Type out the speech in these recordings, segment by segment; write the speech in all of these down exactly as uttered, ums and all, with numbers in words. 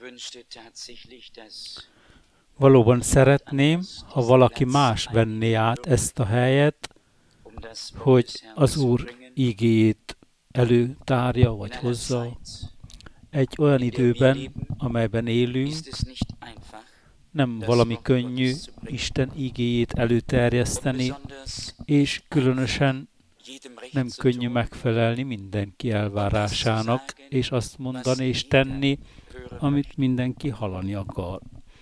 Valóban szeretném, ha valaki más venné át ezt a helyet, hogy az Úr igéjét előtárja vagy hozza. Egy olyan időben, amelyben élünk, nem valami könnyű Isten igéjét előterjeszteni, és különösen nem könnyű megfelelni mindenki elvárásának, és azt mondani és tenni, amit mindenki hallani akar.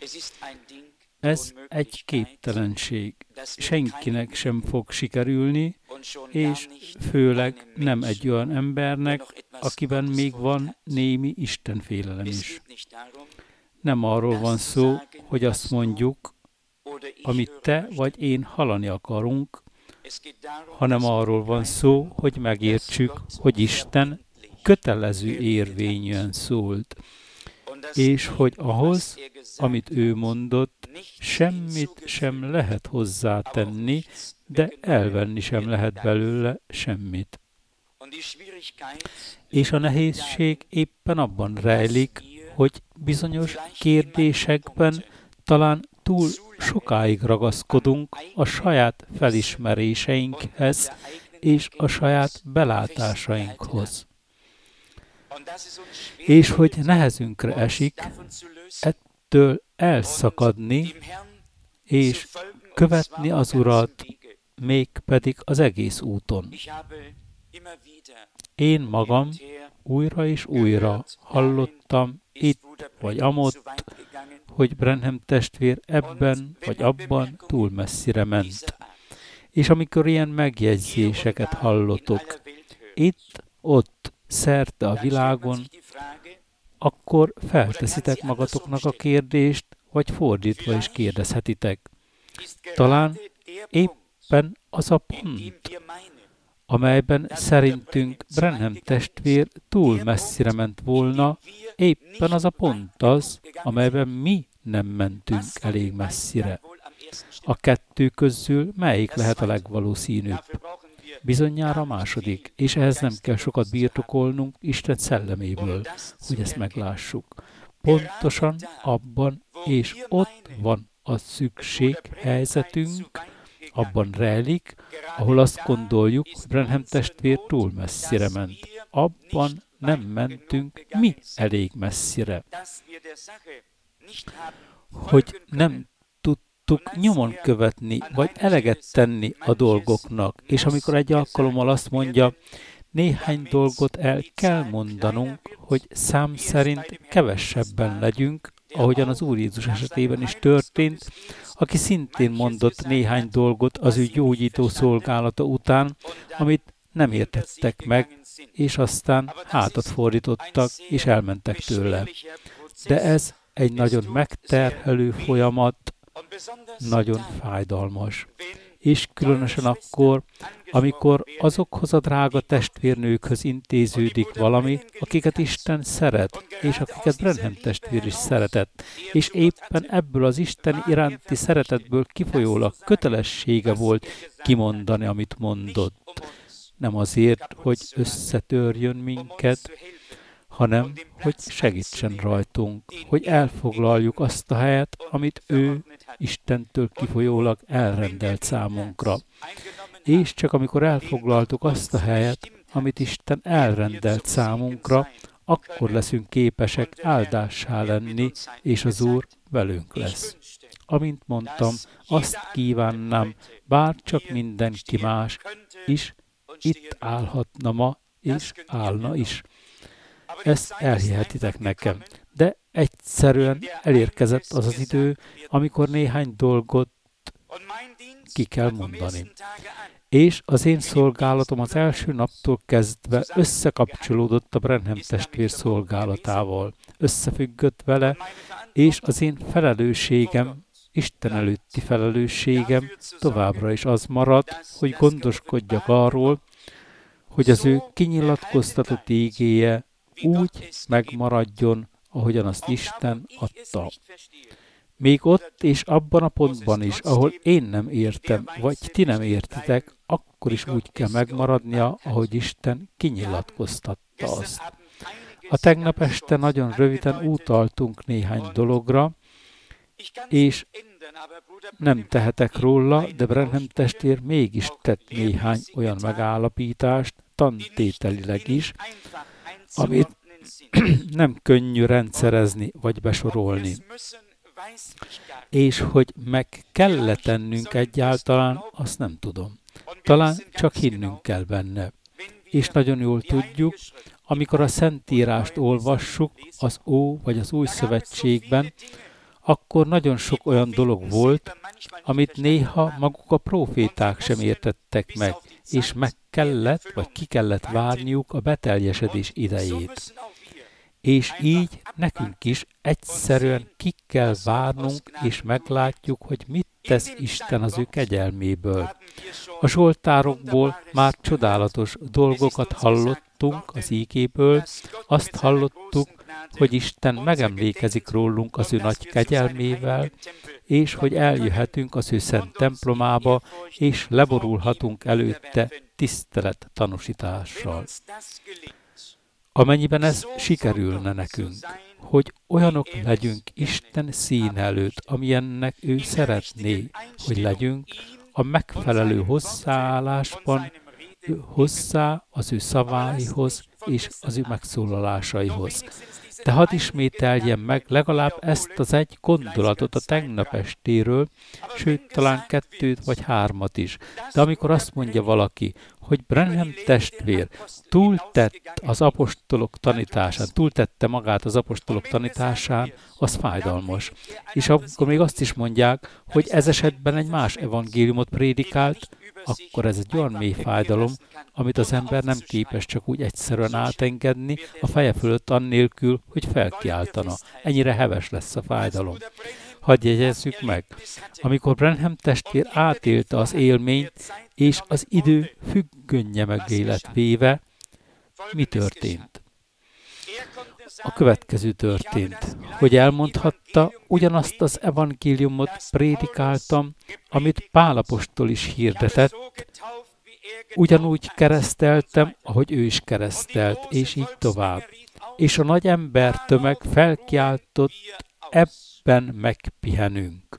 Ez egy képtelenség. Senkinek sem fog sikerülni, és főleg nem egy olyan embernek, akiben még van némi istenfélelem is. Nem arról van szó, hogy azt mondjuk, amit te vagy én hallani akarunk, hanem arról van szó, hogy megértsük, hogy Isten kötelező érvényűen szólt, és hogy ahhoz, amit ő mondott, semmit sem lehet hozzátenni, de elvenni sem lehet belőle semmit. És a nehézség éppen abban rejlik, hogy bizonyos kérdésekben talán túl sokáig ragaszkodunk a saját felismeréseinkhez és a saját belátásainkhoz. És hogy nehezünkre esik ettől elszakadni és követni az Urat, mégpedig az egész úton. Én magam újra és újra hallottam itt vagy amott, hogy Branham testvér ebben vagy abban túl messzire ment. És amikor ilyen megjegyzéseket hallotok, itt, ott, szerte a világon, akkor felteszitek magatoknak a kérdést, vagy fordítva is kérdezhetitek. Talán éppen az a pont, amelyben szerintünk Branham testvér túl messzire ment volna, éppen az a pont az, amelyben mi nem mentünk elég messzire. A kettő közül melyik lehet a legvalószínűbb? Bizonyára a második, és ehhez nem kell sokat birtokolnunk Isten szelleméből, hogy ezt meglássuk. Pontosan abban és ott van a szükséghelyzetünk, abban rejlik, ahol azt gondoljuk, hogy Branham testvér túl messzire ment. Abban nem mentünk mi elég messzire. Hogy nem tudtuk nyomon követni, vagy eleget tenni a dolgoknak. És amikor egy alkalommal azt mondja, néhány dolgot el kell mondanunk, hogy szám szerint kevesebben legyünk, ahogyan az Úr Jézus esetében is történt, aki szintén mondott néhány dolgot az ő gyógyító szolgálata után, amit nem értettek meg, és aztán hátat fordítottak, és elmentek tőle. De ez egy nagyon megterhelő folyamat, nagyon fájdalmas. És különösen akkor, amikor azokhoz a drága testvérnőkhöz intéződik valami, akiket Isten szeret, és akiket Branham testvér is szeretett, és éppen ebből az Isten iránti szeretetből kifolyólag kötelessége volt kimondani, amit mondott. Nem azért, hogy összetörjön minket, hanem hogy segítsen rajtunk, hogy elfoglaljuk azt a helyet, amit ő Istentől kifolyólag elrendelt számunkra. És csak amikor elfoglaltuk azt a helyet, amit Isten elrendelt számunkra, akkor leszünk képesek áldássá lenni, és az Úr velünk lesz. Amint mondtam, azt kívánnám, bár csak mindenki más is itt állhatna ma, és állna is. Ezt elhihetitek nekem. De egyszerűen elérkezett az az idő, amikor néhány dolgot ki kell mondani. És az én szolgálatom az első naptól kezdve összekapcsolódott a Branham testvér szolgálatával. Összefüggött vele, és az én felelősségem, Isten előtti felelősségem továbbra is az maradt, hogy gondoskodjak arról, hogy az ő kinyilatkoztatott ígéje úgy megmaradjon, ahogyan azt Isten adta. Még ott és abban a pontban is, ahol én nem értem, vagy ti nem értitek, akkor is úgy kell megmaradnia, ahogy Isten kinyilatkoztatta azt. A tegnap este nagyon röviden utaltunk néhány dologra, és nem tehetek róla, de Branham testvér mégis tett néhány olyan megállapítást, tantételileg is, amit nem könnyű rendszerezni vagy besorolni. És hogy meg kell tennünk egyáltalán, azt nem tudom. Talán csak hinnünk kell benne. És nagyon jól tudjuk, amikor a Szentírást olvassuk az Ó vagy az Új Szövetségben, akkor nagyon sok olyan dolog volt, amit néha maguk a próféták sem értettek meg, és meg kellett, vagy ki kellett várniuk a beteljesedés idejét. És így nekünk is egyszerűen ki kell várnunk, és meglátjuk, hogy mit tesz Isten az ő kegyelméből. A zsoltárokból már csodálatos dolgokat hallottunk az ígéből, azt hallottuk, hogy Isten megemlékezik rólunk az ő nagy kegyelmével, és hogy eljöhetünk az ő szent templomába, és leborulhatunk előtte tisztelet tanúsítással. Amennyiben ez sikerülne nekünk, hogy olyanok legyünk Isten szín előtt, amilyennek ő szeretné, hogy legyünk, a megfelelő hozzáállásban hozzá az ő szaváihoz és az ő megszólalásaihoz. De hadd ismételjem meg legalább ezt az egy gondolatot a tegnap estéről, sőt, talán kettőt vagy hármat is. De amikor azt mondja valaki, hogy Branham testvér túltett az apostolok tanításán, túltette magát az apostolok tanításán, az fájdalmas. És akkor még azt is mondják, hogy ez esetben egy más evangéliumot prédikált, akkor ez egy olyan mély fájdalom, amit az ember nem képes csak úgy egyszerűen átengedni a feje fölött annélkül, hogy felkiáltana. Ennyire heves lesz a fájdalom. Hadd jegyezzük meg, amikor Branham testvér átélte az élményt, és az idő függönnye mögé lett véve, mi történt? A következő történt, hogy elmondhatta, ugyanazt az evangéliumot prédikáltam, amit Pál apostol is hirdetett, ugyanúgy kereszteltem, ahogy ő is keresztelt, és így tovább. És a nagy ember tömeg felkiáltott, ebben megpihenünk.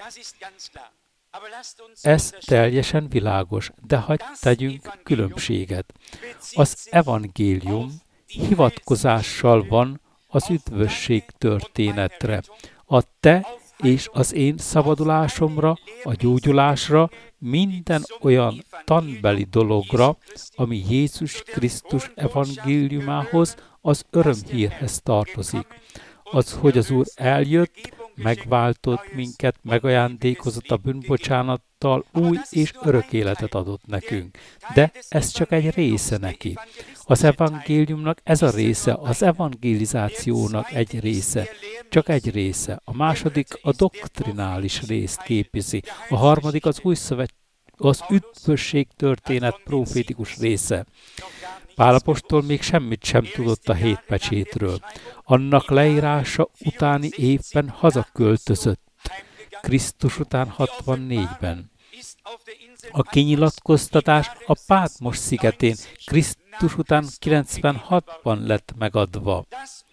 Ez teljesen világos, de hadd tegyünk különbséget. Az evangélium hivatkozással van az üdvösség történetre, a te és az én szabadulásomra, a gyógyulásra, minden olyan tanbeli dologra, ami Jézus Krisztus evangéliumához, az örömhírhez tartozik. Az, hogy az Úr eljött, megváltott minket, megajándékozott a bűnbocsánattal, új és örök életet adott nekünk. De ez csak egy része neki. Az evangéliumnak ez a része, az evangelizációnak egy része, csak egy része. A második a doktrinális részt képezi, a harmadik az új szövet, az üdvösség történet profétikus része. Pál apostol még semmit sem tudott a hét pecsétről. Annak leírása utáni évben hazaköltözött, Krisztus után hatvannégyben. A kinyilatkoztatás a Pátmos szigetén Krisztus után kilencvenhatban lett megadva.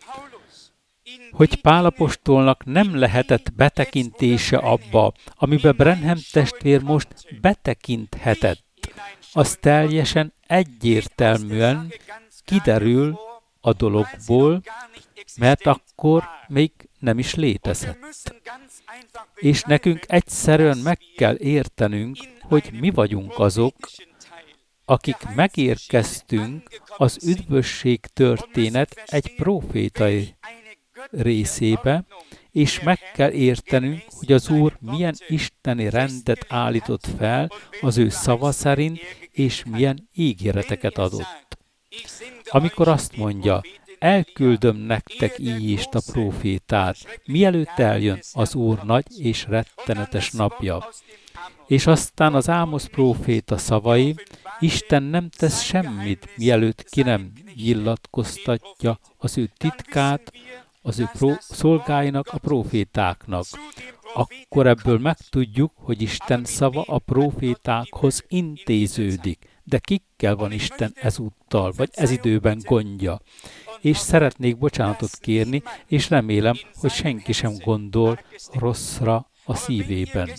Hogy Pál apostolnak nem lehetett betekintése abba, amiben Branham testvér most betekinthetett, az teljesen egyértelműen kiderül a dologból, mert akkor még nem is létezett. És nekünk egyszerűen meg kell értenünk, hogy mi vagyunk azok, akik megérkeztünk az üdvösség történet egy profétai részébe, és meg kell értenünk, hogy az Úr milyen isteni rendet állított fel az ő szava szerint, és milyen ígéreteket adott. Amikor azt mondja, elküldöm nektek így is a prófétát, mielőtt eljön az Úr nagy és rettenetes napja. És aztán az Ámosz próféta szavai, Isten nem tesz semmit, mielőtt ki nem nyilatkoztatja az ő titkát, az ő pró- szolgáinak, a prófétáknak. Akkor ebből megtudjuk, hogy Isten szava a prófétákhoz intéződik. De kikkel van Isten ezúttal, vagy ez időben gondja? és szeretnék bocsánatot kérni, és remélem, hogy senki sem gondol rosszra a szívében.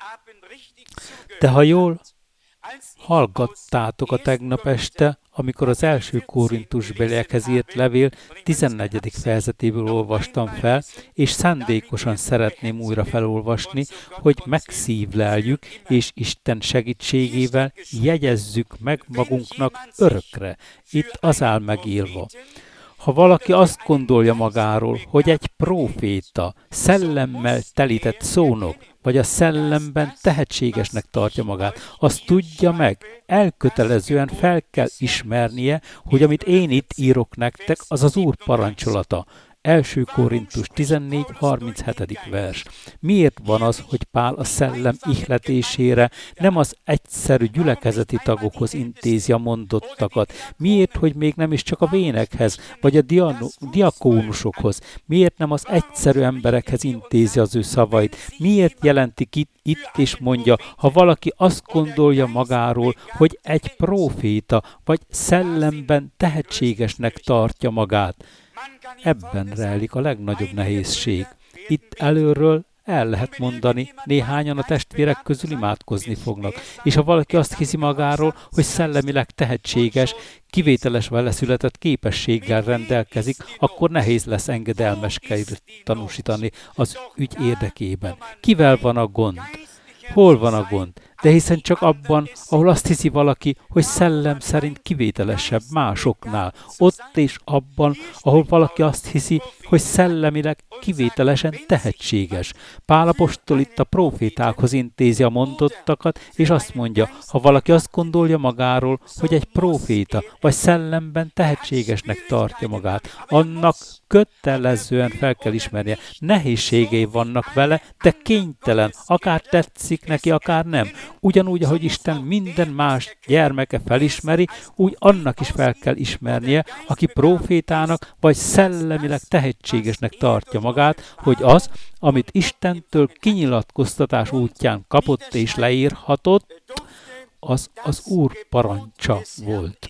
De ha jól hallgattátok a tegnap este, amikor az első Korintusbeliekhez írt levél tizennegyedik fejezetéből olvastam fel, és szándékosan szeretném újra felolvasni, hogy megszívleljük, és Isten segítségével jegyezzük meg magunknak örökre. Itt az áll megírva. Ha valaki azt gondolja magáról, hogy egy próféta, szellemmel telített szónok, vagy a szellemben tehetségesnek tartja magát, azt tudja meg, elkötelezően fel kell ismernie, hogy amit én itt írok nektek, az az Úr parancsolata. első Korintus tizennégy harminchét vers. Miért van az, hogy Pál a szellem ihletésére nem az egyszerű gyülekezeti tagokhoz intézi a mondottakat? Miért, hogy még nem is csak a vénekhez, vagy a diano- diakónusokhoz? Miért nem az egyszerű emberekhez intézi az ő szavait? Miért jelentik itt, itt és mondja, ha valaki azt gondolja magáról, hogy egy próféta, vagy szellemben tehetségesnek tartja magát? Ebben rejlik a legnagyobb nehézség. Itt előről el lehet mondani, néhányan a testvérek közül imádkozni fognak. És ha valaki azt hiszi magáról, hogy szellemileg tehetséges, kivételes vele született képességgel rendelkezik, akkor nehéz lesz engedelmeskedést tanúsítani az ügy érdekében. Kivel van a gond? Hol van a gond? De hiszen csak abban, ahol azt hiszi valaki, hogy szellem szerint kivételesebb másoknál. Ott és abban, ahol valaki azt hiszi, hogy szellemileg kivételesen tehetséges. Pál apostol itt a prófétákhoz intézi a mondottakat, és azt mondja, ha valaki azt gondolja magáról, hogy egy próféta, vagy szellemben tehetségesnek tartja magát, annak kötelezően fel kell ismernie. Nehézségei vannak vele, de kénytelen, akár tetszik neki, akár nem. Ugyanúgy, ahogy Isten minden más gyermeke felismeri, úgy annak is fel kell ismernie, aki prófétának vagy szellemileg tehetségesnek tartja magát, hogy az, amit Istentől kinyilatkoztatás útján kapott és leírhatott, az az Úr parancsa volt.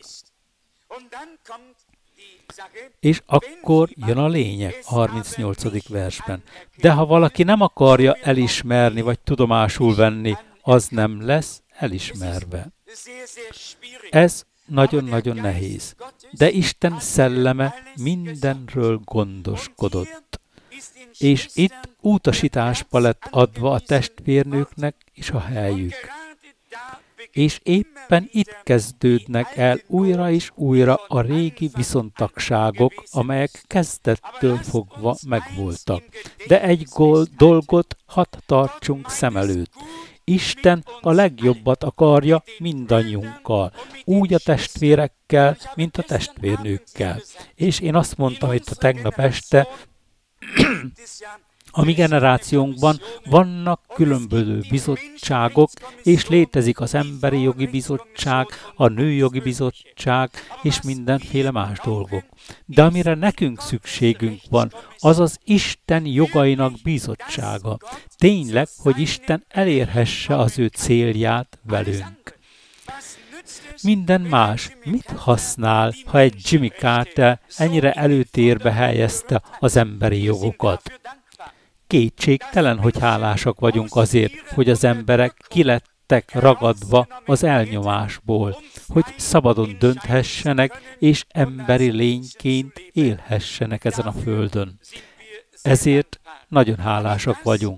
És akkor jön a lényeg a harmincnyolcadik versben. De ha valaki nem akarja elismerni vagy tudomásul venni, az nem lesz elismerve. Ez nagyon-nagyon nehéz. De Isten szelleme mindenről gondoskodott. És itt utasításba lett adva a testvérnőknek is a helyük. És éppen itt kezdődnek el újra és újra a régi viszontagságok, amelyek kezdettől fogva megvoltak. De egy gól, dolgot hadd tartsunk szem előtt. Isten a legjobbat akarja mindannyiunkkal, úgy a testvérekkel, mint a testvérnőkkel. És én azt mondtam itt a tegnap este, a mi generációnkban vannak különböző bizottságok, és létezik az Emberi Jogi Bizottság, a Nőjogi Bizottság, és mindenféle más dolgok. De amire nekünk szükségünk van, az az Isten jogainak bizottsága. Tényleg, hogy Isten elérhesse az ő célját velünk. Minden más mit használ, ha egy Jimmy Carter ennyire előtérbe helyezte az emberi jogokat? Kétségtelen, hogy hálásak vagyunk azért, hogy az emberek kilettek ragadva az elnyomásból, hogy szabadon dönthessenek és emberi lényként élhessenek ezen a földön. Ezért nagyon hálásak vagyunk.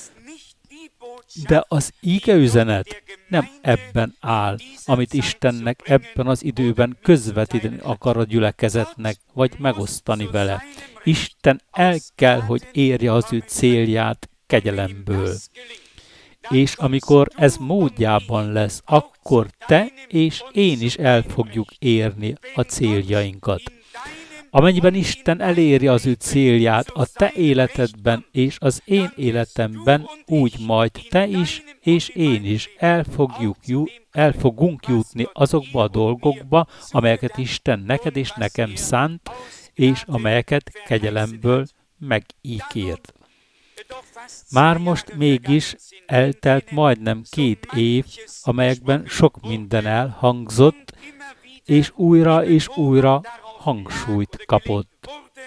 De az ígeüzenet nem ebben áll, amit Istennek ebben az időben közvetíteni akar a gyülekezetnek, vagy megosztani vele. Isten el kell, hogy érje az ő célját kegyelemből. És amikor ez módjában lesz, akkor te és én is el fogjuk érni a céljainkat. Amennyiben Isten eléri az ő célját a te életedben és az én életemben, úgy majd te is és én is el, fogjuk, el fogunk jutni azokba a dolgokba, amelyeket Isten neked és nekem szánt, és amelyeket kegyelemből megígért. Már most mégis eltelt majdnem két év, amelyekben sok minden elhangzott, és újra és újra hangsúlyt kapott.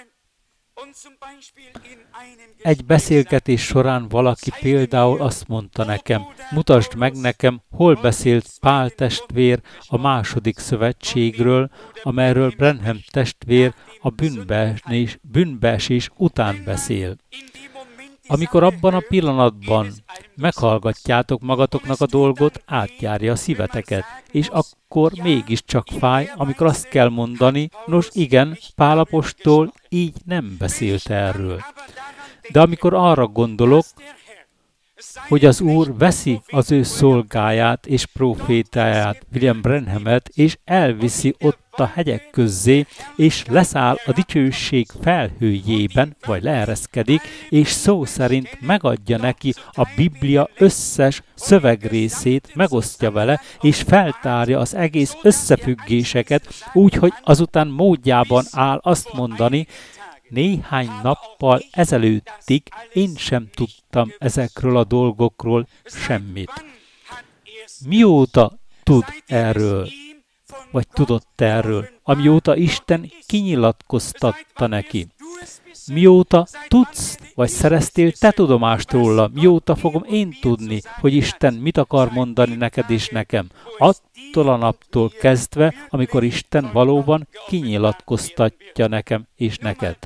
Egy beszélgetés során valaki például azt mondta nekem, mutasd meg nekem, hol beszélt Pál testvér a második szövetségről, amelyről Branham testvér a bűnbeesés, bűnbeesés után beszél. Amikor abban a pillanatban meghallgatjátok magatoknak a dolgot, átjárja a szíveteket, és akkor mégiscsak fáj, amikor azt kell mondani, nos igen, Pál apostol így nem beszélt erről. De amikor arra gondolok, hogy az Úr veszi az ő szolgáját és prófétáját, William Branhamet, és elviszi ott a hegyek közzé, és leszáll a dicsőség felhőjében, vagy leereszkedik, és szó szerint megadja neki a Biblia összes szövegrészét, megosztja vele, és feltárja az egész összefüggéseket, úgy, hogy azután módjában áll azt mondani, néhány nappal ezelőttig én sem tudtam ezekről a dolgokról semmit. Mióta tud erről, vagy tudott erről, amióta Isten kinyilatkoztatta neki? Mióta tudsz, vagy szereztél te tudomást róla, mióta fogom én tudni, hogy Isten mit akar mondani neked és nekem? Attól a naptól kezdve, amikor Isten valóban kinyilatkoztatja nekem és neked.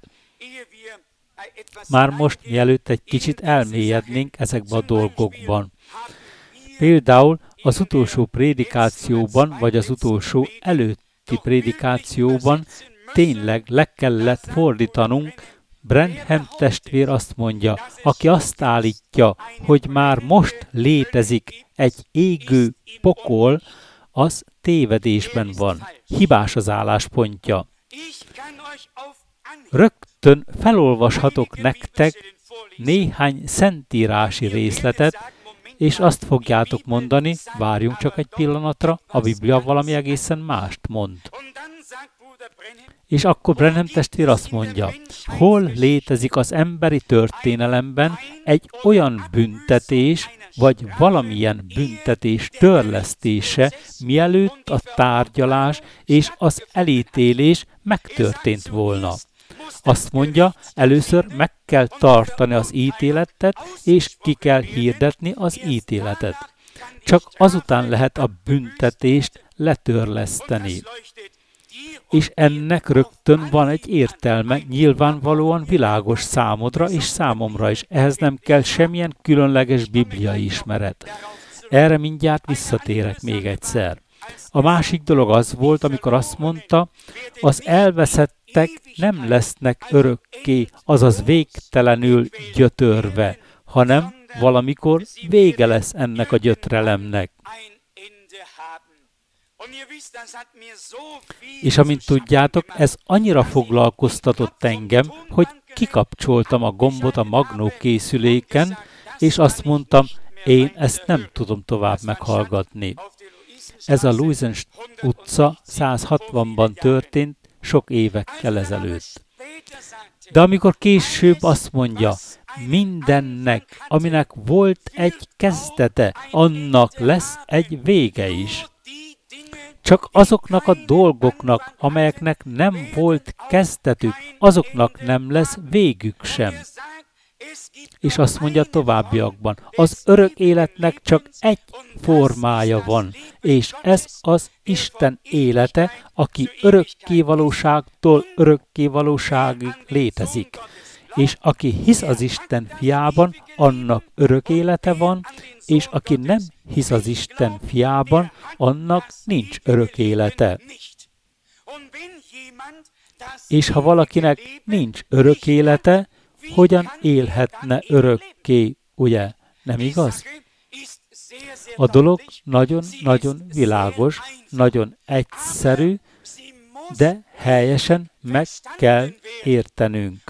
Már most, mielőtt egy kicsit elmélyednénk ezekbe a dolgokban. Például az utolsó prédikációban, vagy az utolsó előtti prédikációban tényleg le kellett fordítanunk. Branham testvér azt mondja, aki azt állítja, hogy már most létezik egy égő pokol, az tévedésben van. Hibás az álláspontja. Rögtön felolvashatok nektek néhány szentírási részletet, és azt fogjátok mondani, várjunk csak egy pillanatra, a Biblia valami egészen mást mond. És akkor Branham testvér azt mondja, hol létezik az emberi történelemben egy olyan büntetés, vagy valamilyen büntetés törlesztése, mielőtt a tárgyalás és az elítélés megtörtént volna. Azt mondja, először meg kell tartani az ítéletet, és ki kell hirdetni az ítéletet. Csak azután lehet a büntetést letörleszteni. És ennek rögtön van egy értelme, nyilvánvalóan világos számodra és számomra is. Ehhez nem kell semmilyen különleges bibliai ismeret. Erre mindjárt visszatérek még egyszer. A másik dolog az volt, amikor azt mondta, az elveszettek nem lesznek örökké, azaz végtelenül gyötörve, hanem valamikor vége lesz ennek a gyötrelemnek. És amint tudjátok, ez annyira foglalkoztatott engem, hogy kikapcsoltam a gombot a magnókészüléken, és azt mondtam, én ezt nem tudom tovább meghallgatni. Ez a Louisen utca száz hatvanban történt sok évekkel ezelőtt. De amikor később azt mondja, mindennek, aminek volt egy kezdete, annak lesz egy vége is. Csak azoknak a dolgoknak, amelyeknek nem volt kezdetük, azoknak nem lesz végük sem. És azt mondja továbbiakban, az örök életnek csak egy formája van, és ez az Isten élete, aki örökkévalóságtól örökkévalóságig létezik. És aki hisz az Isten fiában, annak örök élete van, és aki nem hisz az Isten fiában, annak nincs örök élete. És ha valakinek nincs örök élete, hogyan élhetne örökké, ugye? Nem igaz? A dolog nagyon-nagyon világos, nagyon egyszerű, de helyesen meg kell értenünk.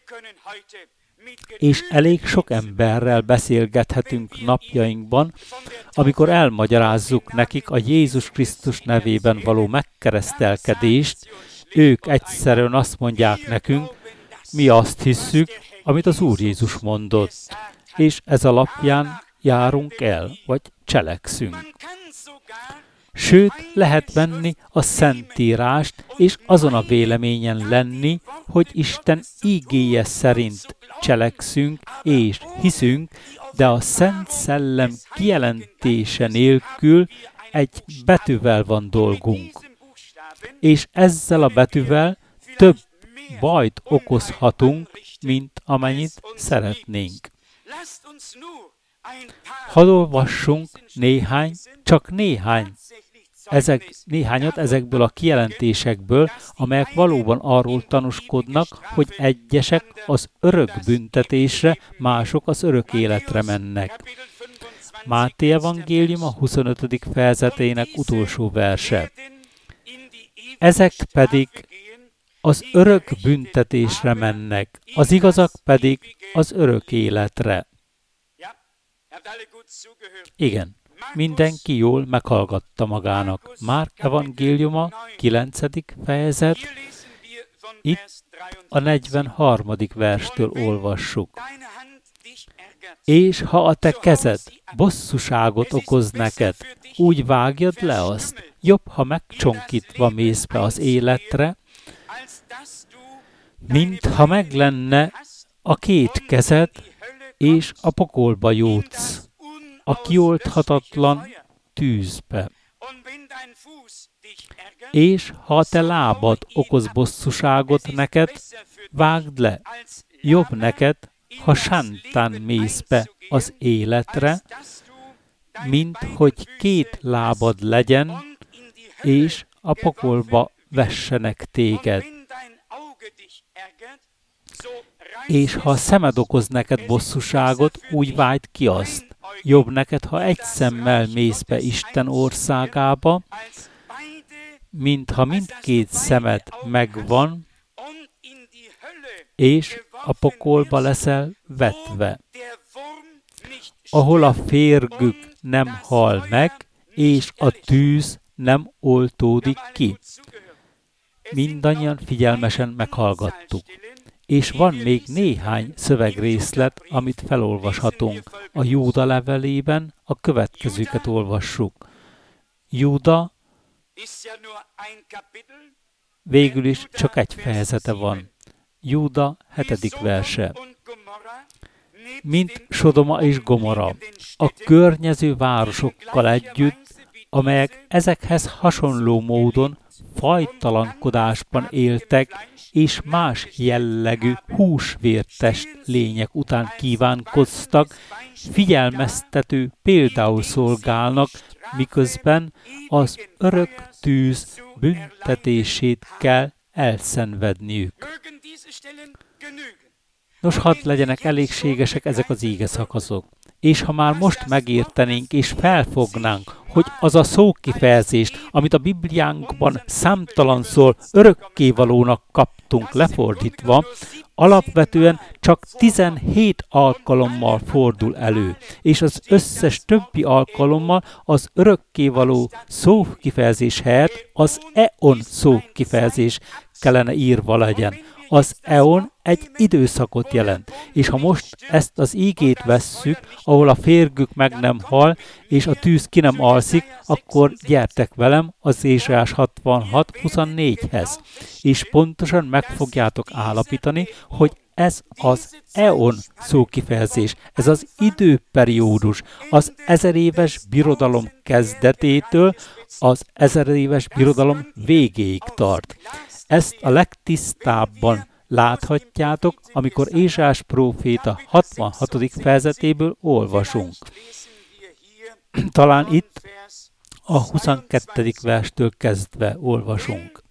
És elég sok emberrel beszélgethetünk napjainkban, amikor elmagyarázzuk nekik a Jézus Krisztus nevében való megkeresztelkedést, ők egyszerűen azt mondják nekünk, mi azt hisszük, amit az Úr Jézus mondott, és ez alapján járunk el, vagy cselekszünk. Sőt, lehet venni a Szentírást, és azon a véleményen lenni, hogy Isten ígéje szerint cselekszünk és hiszünk, de a Szent Szellem kijelentése nélkül egy betűvel van dolgunk. És ezzel a betűvel több bajt okozhatunk, mint amennyit szeretnénk. Hadd olvassunk néhány, csak néhány, ezek, néhányat ezekből a kijelentésekből, amelyek valóban arról tanúskodnak, hogy egyesek az örök büntetésre, mások az örök életre mennek. Máté evangélium a huszonötödik fejezetének utolsó verse. Ezek pedig az örök büntetésre mennek, az igazak pedig az örök életre. Igen, mindenki jól meghallgatta magának. Márk evangéliuma, kilencedik fejezet, itt a negyvenharmadik verstől olvassuk. És ha a te kezed bosszúságot okoz neked, úgy vágjad le azt, jobb, ha megcsonkítva mész be az életre, mint ha meg lenne a két kezed, és a pokolba jutsz, a kiolthatatlan tűzbe. És ha a te lábad okoz bosszúságot neked, vágd le, jobb neked, ha sántán mész be az életre, mint hogy két lábad legyen, és a pokolba vessenek téged. És ha a szemed okoz neked bosszúságot, úgy vágd ki azt. Jobb neked, ha egy szemmel mész be Isten országába, mint ha mindkét szemed megvan, és a pokolba leszel vetve, ahol a férgük nem hal meg, és a tűz nem oltódik ki. Mindannyian figyelmesen meghallgattuk. És van még néhány szövegrészlet, amit felolvashatunk. A Júda levelében a következőket olvassuk. Júda végül is csak egy fejezete van. Júda hetedik verse. Mint Sodoma és Gomora, a környező városokkal együtt, amelyek ezekhez hasonló módon fajtalankodásban éltek, és más jellegű húsvértest lények után kívánkoztak, figyelmeztető például szolgálnak, miközben az örök tűz büntetését kell elszenvedniük. Nos, hadd legyenek elégségesek ezek az íge szakaszok. És ha már most megértenénk és felfognánk, hogy az a szókifejezést, amit a Bibliánkban számtalanszor örökkévalónak kaptunk lefordítva, alapvetően csak tizenhét alkalommal fordul elő, és az összes többi alkalommal az örökkévaló szókifejezés helyett az eon szókifejezés kellene írva legyen. Az eon egy időszakot jelent, és ha most ezt az ígét vesszük, ahol a férgük meg nem hal, és a tűz ki nem alszik, akkor gyertek velem az Ézsaiás hatvanhat huszonnégyhez, és pontosan meg fogjátok állapítani, hogy ez az eon szókifejezés, ez az időperiódus, az ezeréves birodalom kezdetétől az ezeréves birodalom végéig tart. Ezt a legtisztábban láthatjátok, amikor Ézsaiás próféta hatvanhatodik fejezetéből olvasunk. Talán itt a huszonkettedik verstől kezdve olvasunk.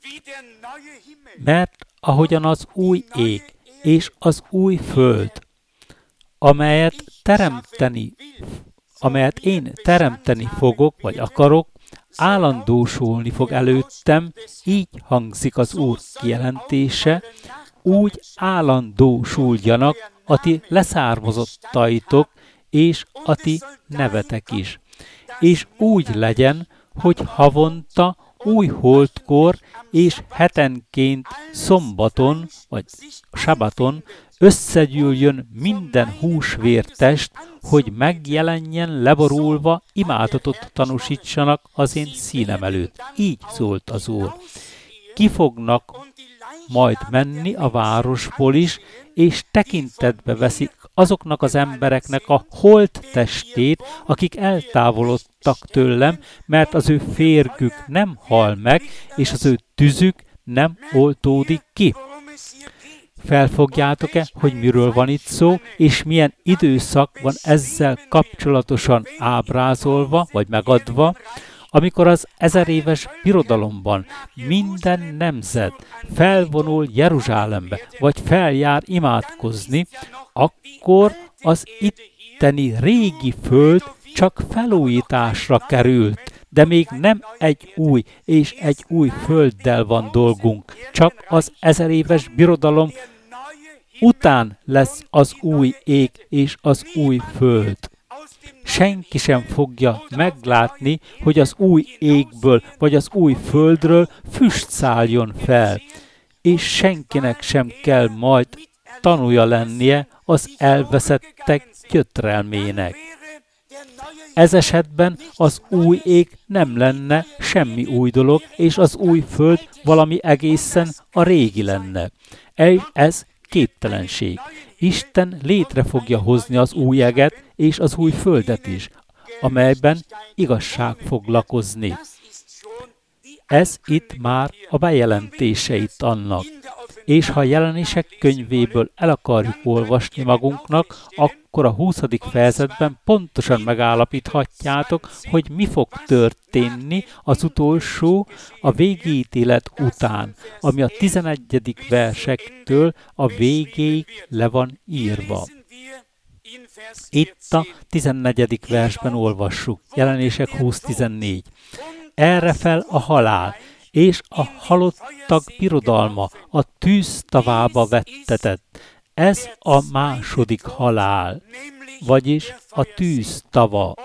Mert ahogyan az új ég és az új föld, amelyet teremteni, amelyet én teremteni fogok, vagy akarok, állandósulni fog előttem, így hangzik az Úr kijelentése, úgy állandósuljanak a ti leszármazottaitok, és a ti nevetek is. És úgy legyen, hogy havonta, új holdkor és hetenként szombaton, vagy sabaton összegyűljön minden húsvértest, hogy megjelenjen leborulva, imádatot tanúsítsanak az én színem előtt. Így szólt az Úr. Ki fognak majd menni a városból is, és tekintetbe veszik azoknak az embereknek a holt testét, akik eltávolodtak tőlem, mert az ő férgük nem hal meg, és az ő tüzük nem oltódik ki. Felfogjátok-e, hogy miről van itt szó, és milyen időszak van ezzel kapcsolatosan ábrázolva, vagy megadva, amikor az ezer éves birodalomban minden nemzet felvonul Jeruzsálembe, vagy feljár imádkozni, akkor az itteni régi föld csak felújításra került, de még nem egy új és egy új földdel van dolgunk, csak az ezer éves birodalom után lesz az új ég és az új föld. Senki sem fogja meglátni, hogy az új égből vagy az új földről füst szálljon fel, és senkinek sem kell majd tanúja lennie az elveszettek gyötrelmének. Ez esetben az új ég nem lenne semmi új dolog, és az új föld valami egészen a régi lenne. Ez képtelenség. Isten létre fogja hozni az új eget és az új földet is, amelyben igazság fog lakozni. Ez itt már a bejelentése itt annak. És ha a Jelenések könyvéből el akarjuk olvasni magunknak, akkor a huszadik fejezetben pontosan megállapíthatjátok, hogy mi fog történni az utolsó, a végítélet után, ami a tizenegyedik versektől a végéig le van írva. Itt a tizennegyedik versben olvassuk, Jelenések húsz tizennégy. Erre fel a halál, és a halottak birodalma a tűz tavába vettetett. Ez a második halál, vagyis a tűz tava.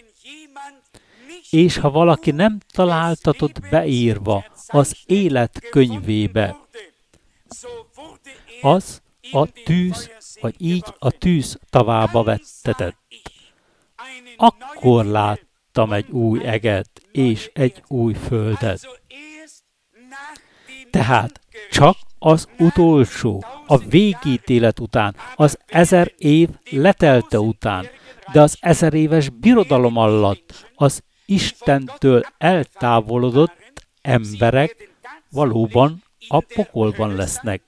És ha valaki nem találtatott beírva az élet könyvébe, az a tűz, vagy így a tűz tavába vettetett. Akkor láttam egy új eget és egy új földet. Tehát csak az utolsó, a végítélet után, az ezer év letelte után, de az ezer éves birodalom alatt az Istentől eltávolodott emberek valóban a pokolban lesznek.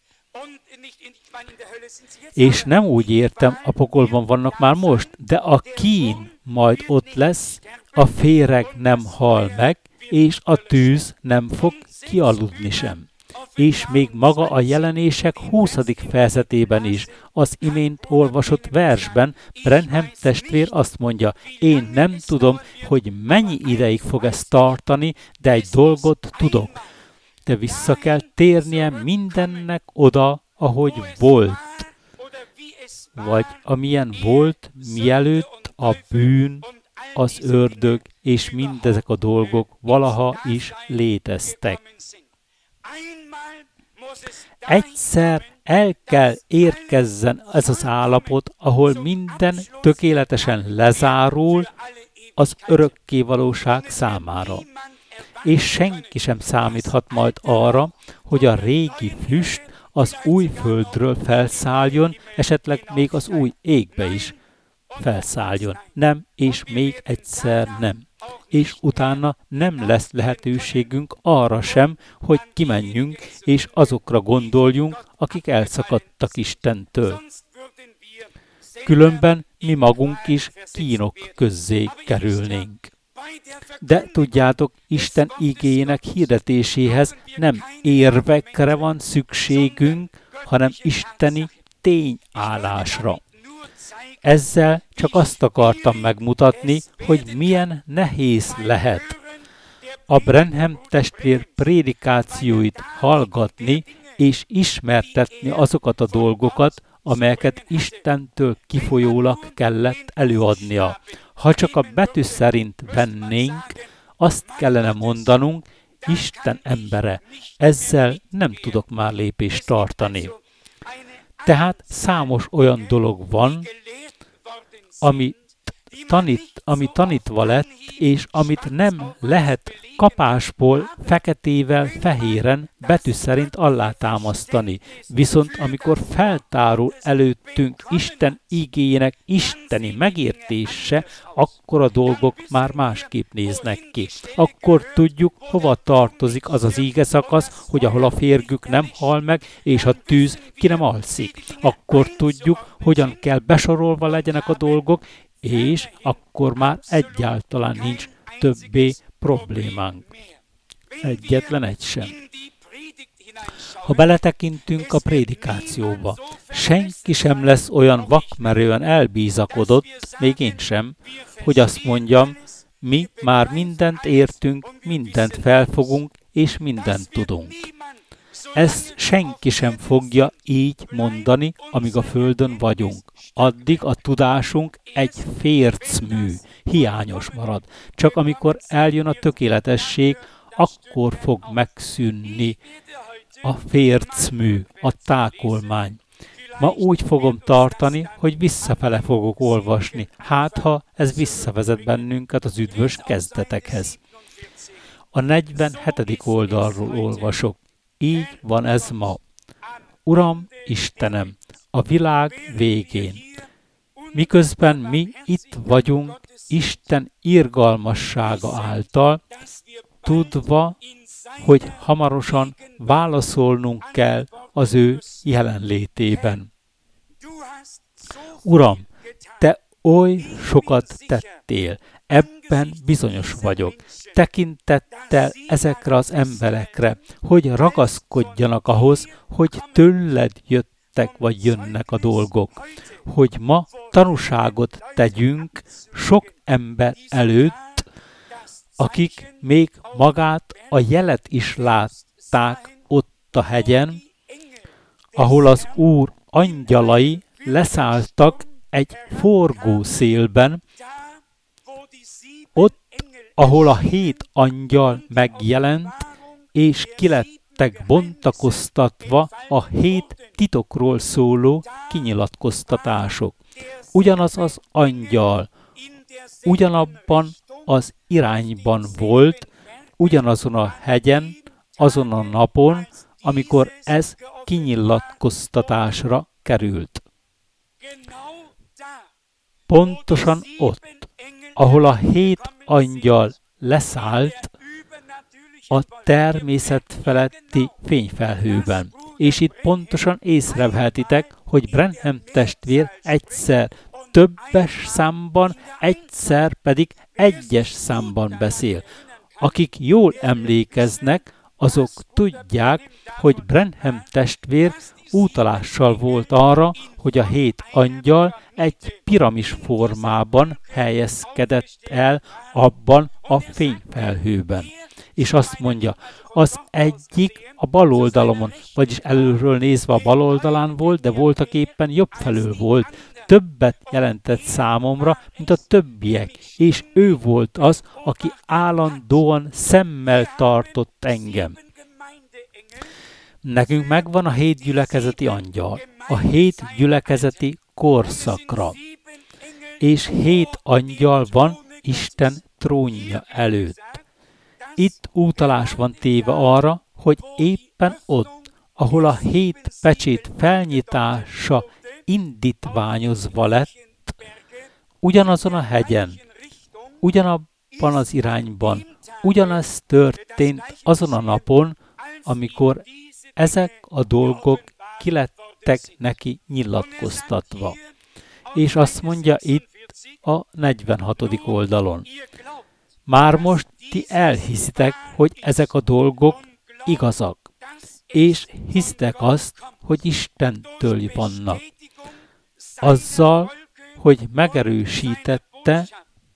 És nem úgy értem, a pokolban vannak már most, de a kín majd ott lesz, a féreg nem hal meg, és a tűz nem fog kialudni sem. És még maga a Jelenések huszadik fejezetében is, az imént olvasott versben Branham testvér azt mondja, én nem tudom, hogy mennyi ideig fog ez tartani, de egy dolgot tudok. De vissza kell térnie mindennek oda, ahogy volt. Vagy amilyen volt, mielőtt a bűn, az ördög és mindezek a dolgok valaha is léteztek. Egyszer el kell érkezzen ez az állapot, ahol minden tökéletesen lezárul az örökkévalóság számára. És senki sem számíthat majd arra, hogy a régi füst az új földről felszálljon, esetleg még az új égbe is felszálljon. Nem, és még egyszer nem. És utána nem lesz lehetőségünk arra sem, hogy kimenjünk, és azokra gondoljunk, akik elszakadtak Istentől. Különben mi magunk is kínok közzé kerülnénk. De tudjátok, Isten igéjének hirdetéséhez nem érvekre van szükségünk, hanem isteni tényállásra. Ezzel csak azt akartam megmutatni, hogy milyen nehéz lehet a Branham testvér prédikációit hallgatni és ismertetni azokat a dolgokat, amelyeket Istentől kifolyólag kellett előadnia. Ha csak a betű szerint vennénk, azt kellene mondanunk, Isten embere, ezzel nem tudok már lépést tartani. Tehát számos olyan dolog van, ami tanít, ami tanítva lett, és amit nem lehet kapásból feketével, fehéren, betű szerint alátámasztani. Viszont amikor feltárul előttünk Isten igéjének isteni megértése, akkor a dolgok már másképp néznek ki. Akkor tudjuk, hova tartozik az az íge szakasz, hogy ahol a férgük nem hal meg, és a tűz ki nem alszik. Akkor tudjuk, hogyan kell besorolva legyenek a dolgok, és akkor már egyáltalán nincs többé problémánk. Egyetlen egy sem. Ha beletekintünk a prédikációba, senki sem lesz olyan vakmerően elbízakodott, még én sem, hogy azt mondjam, mi már mindent értünk, mindent felfogunk, és mindent tudunk. Ezt senki sem fogja így mondani, amíg a földön vagyunk. Addig a tudásunk egy fércmű, hiányos marad. Csak amikor eljön a tökéletesség, akkor fog megszűnni a fércmű, a tákolmány. Ma úgy fogom tartani, hogy visszafele fogok olvasni. Hát, ha ez visszavezet bennünket az üdvös kezdetekhez. A negyvenhetedik oldalról olvasok. Így van ez ma. Uram, Istenem, a világ végén. Miközben mi itt vagyunk Isten irgalmassága által, tudva, hogy hamarosan válaszolnunk kell az ő jelenlétében. Uram, te oly sokat tettél, ebben bizonyos vagyok. Tekintettel ezekre az emberekre, hogy ragaszkodjanak ahhoz, hogy tőled jöttek vagy jönnek a dolgok. Hogy ma tanúságot tegyünk sok ember előtt, akik még magát a jelet is látták ott a hegyen, ahol az Úr angyalai leszálltak egy forgó szélben, ott, ahol a hét angyal megjelent, és kilettek bontakoztatva a hét titokról szóló kinyilatkoztatások. Ugyanaz az angyal, ugyanabban az irányban volt, ugyanazon a hegyen, azon a napon, amikor ez kinyilatkoztatásra került. Pontosan ott, ahol a hét angyal leszállt a természet feletti fényfelhőben. És itt pontosan észrevehetitek, hogy Branham testvér egyszer többes számban, egyszer pedig egyes számban beszél. Akik jól emlékeznek, azok tudják, hogy Branham testvér utalással volt arra, hogy a hét angyal egy piramis formában helyezkedett el abban a fényfelhőben. És azt mondja, az egyik a bal oldalomon, vagyis előről nézve a bal oldalán volt, de voltak éppen jobb felől volt. Többet jelentett számomra, mint a többiek, és ő volt az, aki állandóan szemmel tartott engem. Nekünk megvan a hét gyülekezeti angyal, a hét gyülekezeti korszakra, és hét angyal van Isten trónja előtt. Itt utalás van téve arra, hogy éppen ott, ahol a hét pecsét felnyitása indítványozva lett, ugyanazon a hegyen, ugyanabban az irányban, ugyanaz történt azon a napon, amikor ezek a dolgok kilettek neki nyilatkoztatva. És azt mondja itt a negyvenhatodik oldalon. Már most ti elhiszitek, hogy ezek a dolgok igazak, és hisztek azt, hogy Istentől vannak. Azzal, hogy megerősítette,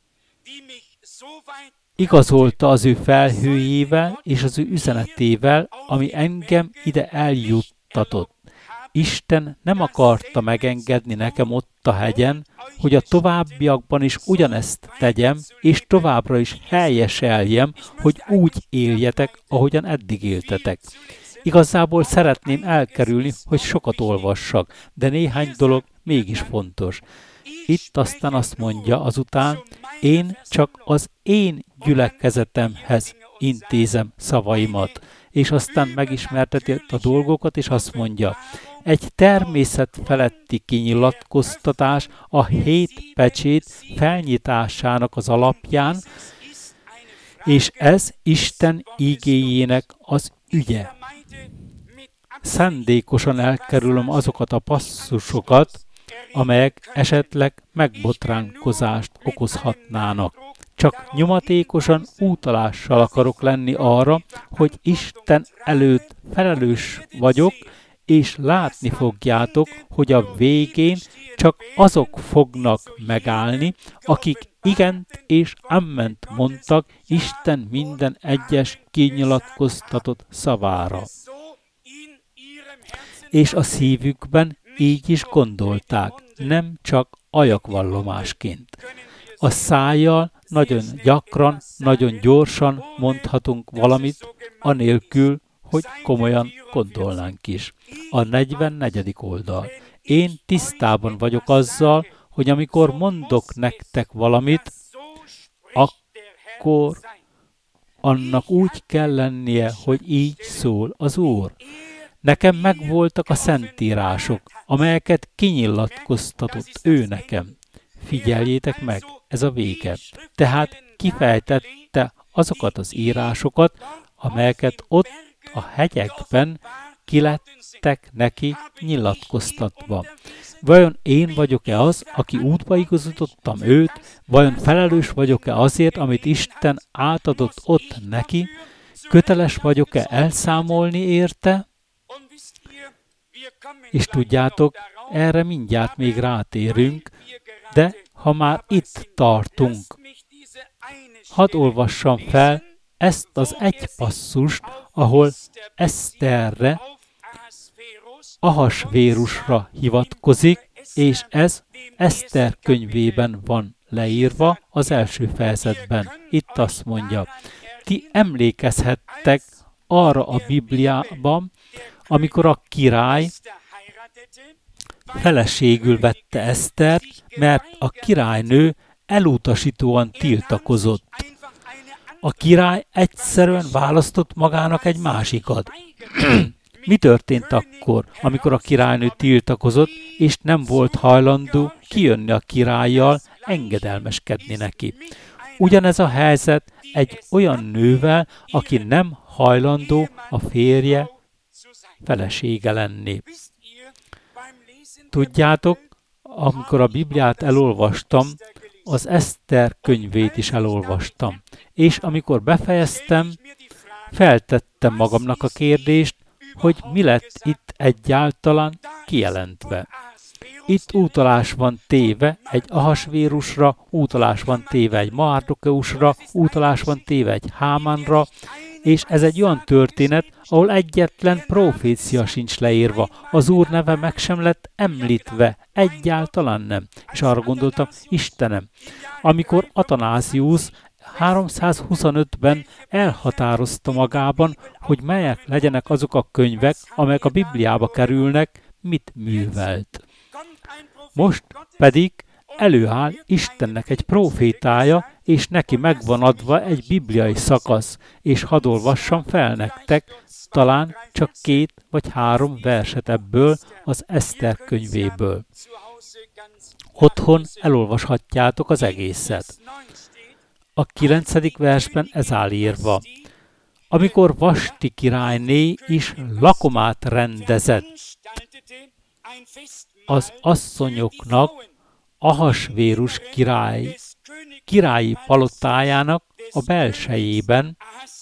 igazolta az ő felhőjével és az ő üzenetével, ami engem ide eljuttatott. Isten nem akarta megengedni nekem ott a hegyen, hogy a továbbiakban is ugyanezt tegyem, és továbbra is helyeseljem, hogy úgy éljetek, ahogyan eddig éltetek. Igazából szeretném elkerülni, hogy sokat olvassak, de néhány dolog mégis fontos. Itt aztán azt mondja azután, én csak az én gyülekezetemhez intézem szavaimat. És aztán megismerteti a dolgokat, és azt mondja, egy természet feletti kinyilatkoztatás a hét pecsét felnyitásának az alapján, és ez Isten igéjének az ügye. Szándékosan elkerülöm azokat a passzusokat, amelyek esetleg megbotránkozást okozhatnának. Csak nyomatékosan utalással akarok lenni arra, hogy Isten előtt felelős vagyok, és látni fogjátok, hogy a végén csak azok fognak megállni, akik igent és amment mondtak Isten minden egyes kinyilatkoztatott szavára. És a szívükben így is gondolták, nem csak ajakvallomásként. A szájjal nagyon gyakran, nagyon gyorsan mondhatunk valamit, anélkül, hogy komolyan gondolnánk is. A negyvennegyedik oldal. Én tisztában vagyok azzal, hogy amikor mondok nektek valamit, akkor annak úgy kell lennie, hogy így szól az Úr. Nekem megvoltak a szentírások, amelyeket kinyilatkoztatott ő nekem. Figyeljétek meg, ez a vége. Tehát kifejtette azokat az írásokat, amelyeket ott a hegyekben kilettek neki nyilatkoztatva. Vajon én vagyok-e az, aki útba igazítottam őt? Vajon felelős vagyok-e azért, amit Isten átadott ott neki? Köteles vagyok-e elszámolni érte? És tudjátok, erre mindjárt még rátérünk, de ha már itt tartunk, hadd olvassam fel ezt az egy passzust, ahol Eszterre, Ahasvérusra hivatkozik, és ez Eszter könyvében van leírva az első fejezetben. Itt azt mondja, ti emlékezhettek arra a Bibliában, amikor a király feleségül vette Esztert, mert a királynő elutasítóan tiltakozott. A király egyszerűen választott magának egy másikat. Mi történt akkor, amikor a királynő tiltakozott, és nem volt hajlandó kijönni a királlyal, engedelmeskedni neki? Ugyanez a helyzet egy olyan nővel, aki nem hajlandó a férje felesége lenni. Tudjátok, amikor a Bibliát elolvastam, az Eszter könyvét is elolvastam. És amikor befejeztem, feltettem magamnak a kérdést, hogy mi lett itt egyáltalán kijelentve. Itt utalás van téve egy Ahasvérusra, utalás van téve egy Mardokeusra, utalás van téve egy Hámánra, és ez egy olyan történet, ahol egyetlen profécia sincs leírva. Az Úr neve meg sem lett említve, egyáltalán nem. És arra gondoltam, Istenem, amikor Atanáziusz háromszázhuszonötben elhatározta magában, hogy melyek legyenek azok a könyvek, amelyek a Bibliába kerülnek, mit művelt. Most pedig előáll Istennek egy profétája, és neki megvan adva egy bibliai szakasz, és hadd olvassam fel nektek, talán csak két vagy három verset ebből az Eszter könyvéből. Otthon elolvashatjátok az egészet. A kilencedik versben ez áll írva. Amikor Vasti királyné is lakomát rendezett az asszonyoknak, Ahasvérus király, királyi palotájának a belsejében,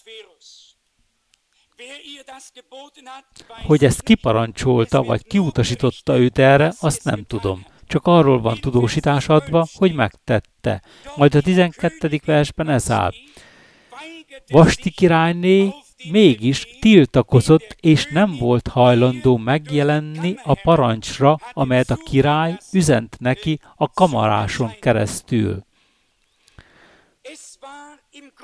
hogy ezt kiparancsolta, vagy kiutasította őt erre, azt nem tudom. Csak arról van tudósítás adva, hogy megtette. Majd a tizenkettedik versben ez áll. Vasti királyné mégis tiltakozott, és nem volt hajlandó megjelenni a parancsra, amelyet a király üzent neki a kamaráson keresztül.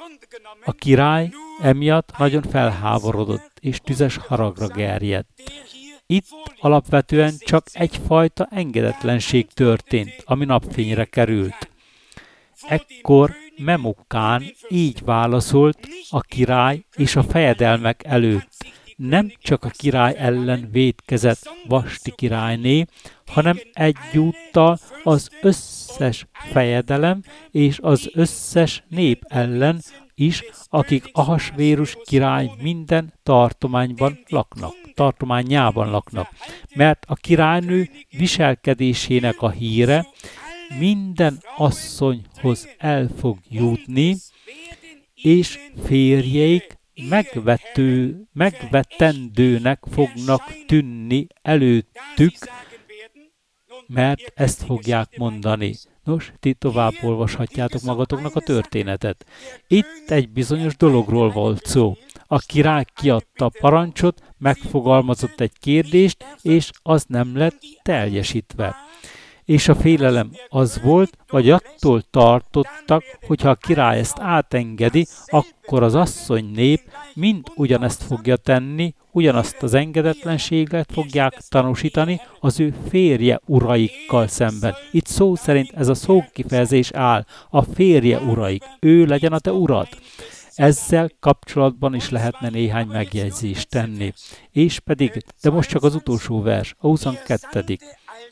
A király emiatt nagyon felháborodott, és tüzes haragra gerjedt. Itt alapvetően csak egyfajta engedetlenség történt, ami napfényre került. Ekkor Memukán így válaszolt a király és a fejedelmek előtt. Nem csak a király ellen vétkezett Vasti királyné, hanem egyúttal az összes fejedelem és az összes nép ellen is, akik Ahasvérus király minden tartományban laknak, tartományában laknak. Mert a királynő viselkedésének a híre minden asszonyhoz el fog jutni, és férjeik megvető, megvetendőnek fognak tűnni előttük, mert ezt fogják mondani. Nos, ti tovább olvashatjátok magatoknak a történetet. Itt egy bizonyos dologról volt szó. A király kiadta a parancsot, megfogalmazott egy kérdést, és az nem lett teljesítve. És a félelem az volt, vagy attól tartottak, hogyha a király ezt átengedi, akkor az asszony nép mind ugyanezt fogja tenni, ugyanazt az engedetlenséget fogják tanúsítani az ő férje uraikkal szemben. Itt szó szerint ez a szókifejezés áll, a férje uraik, ő legyen a te urad. Ezzel kapcsolatban is lehetne néhány megjegyzést tenni. És pedig, de most csak az utolsó vers, a huszonkettedik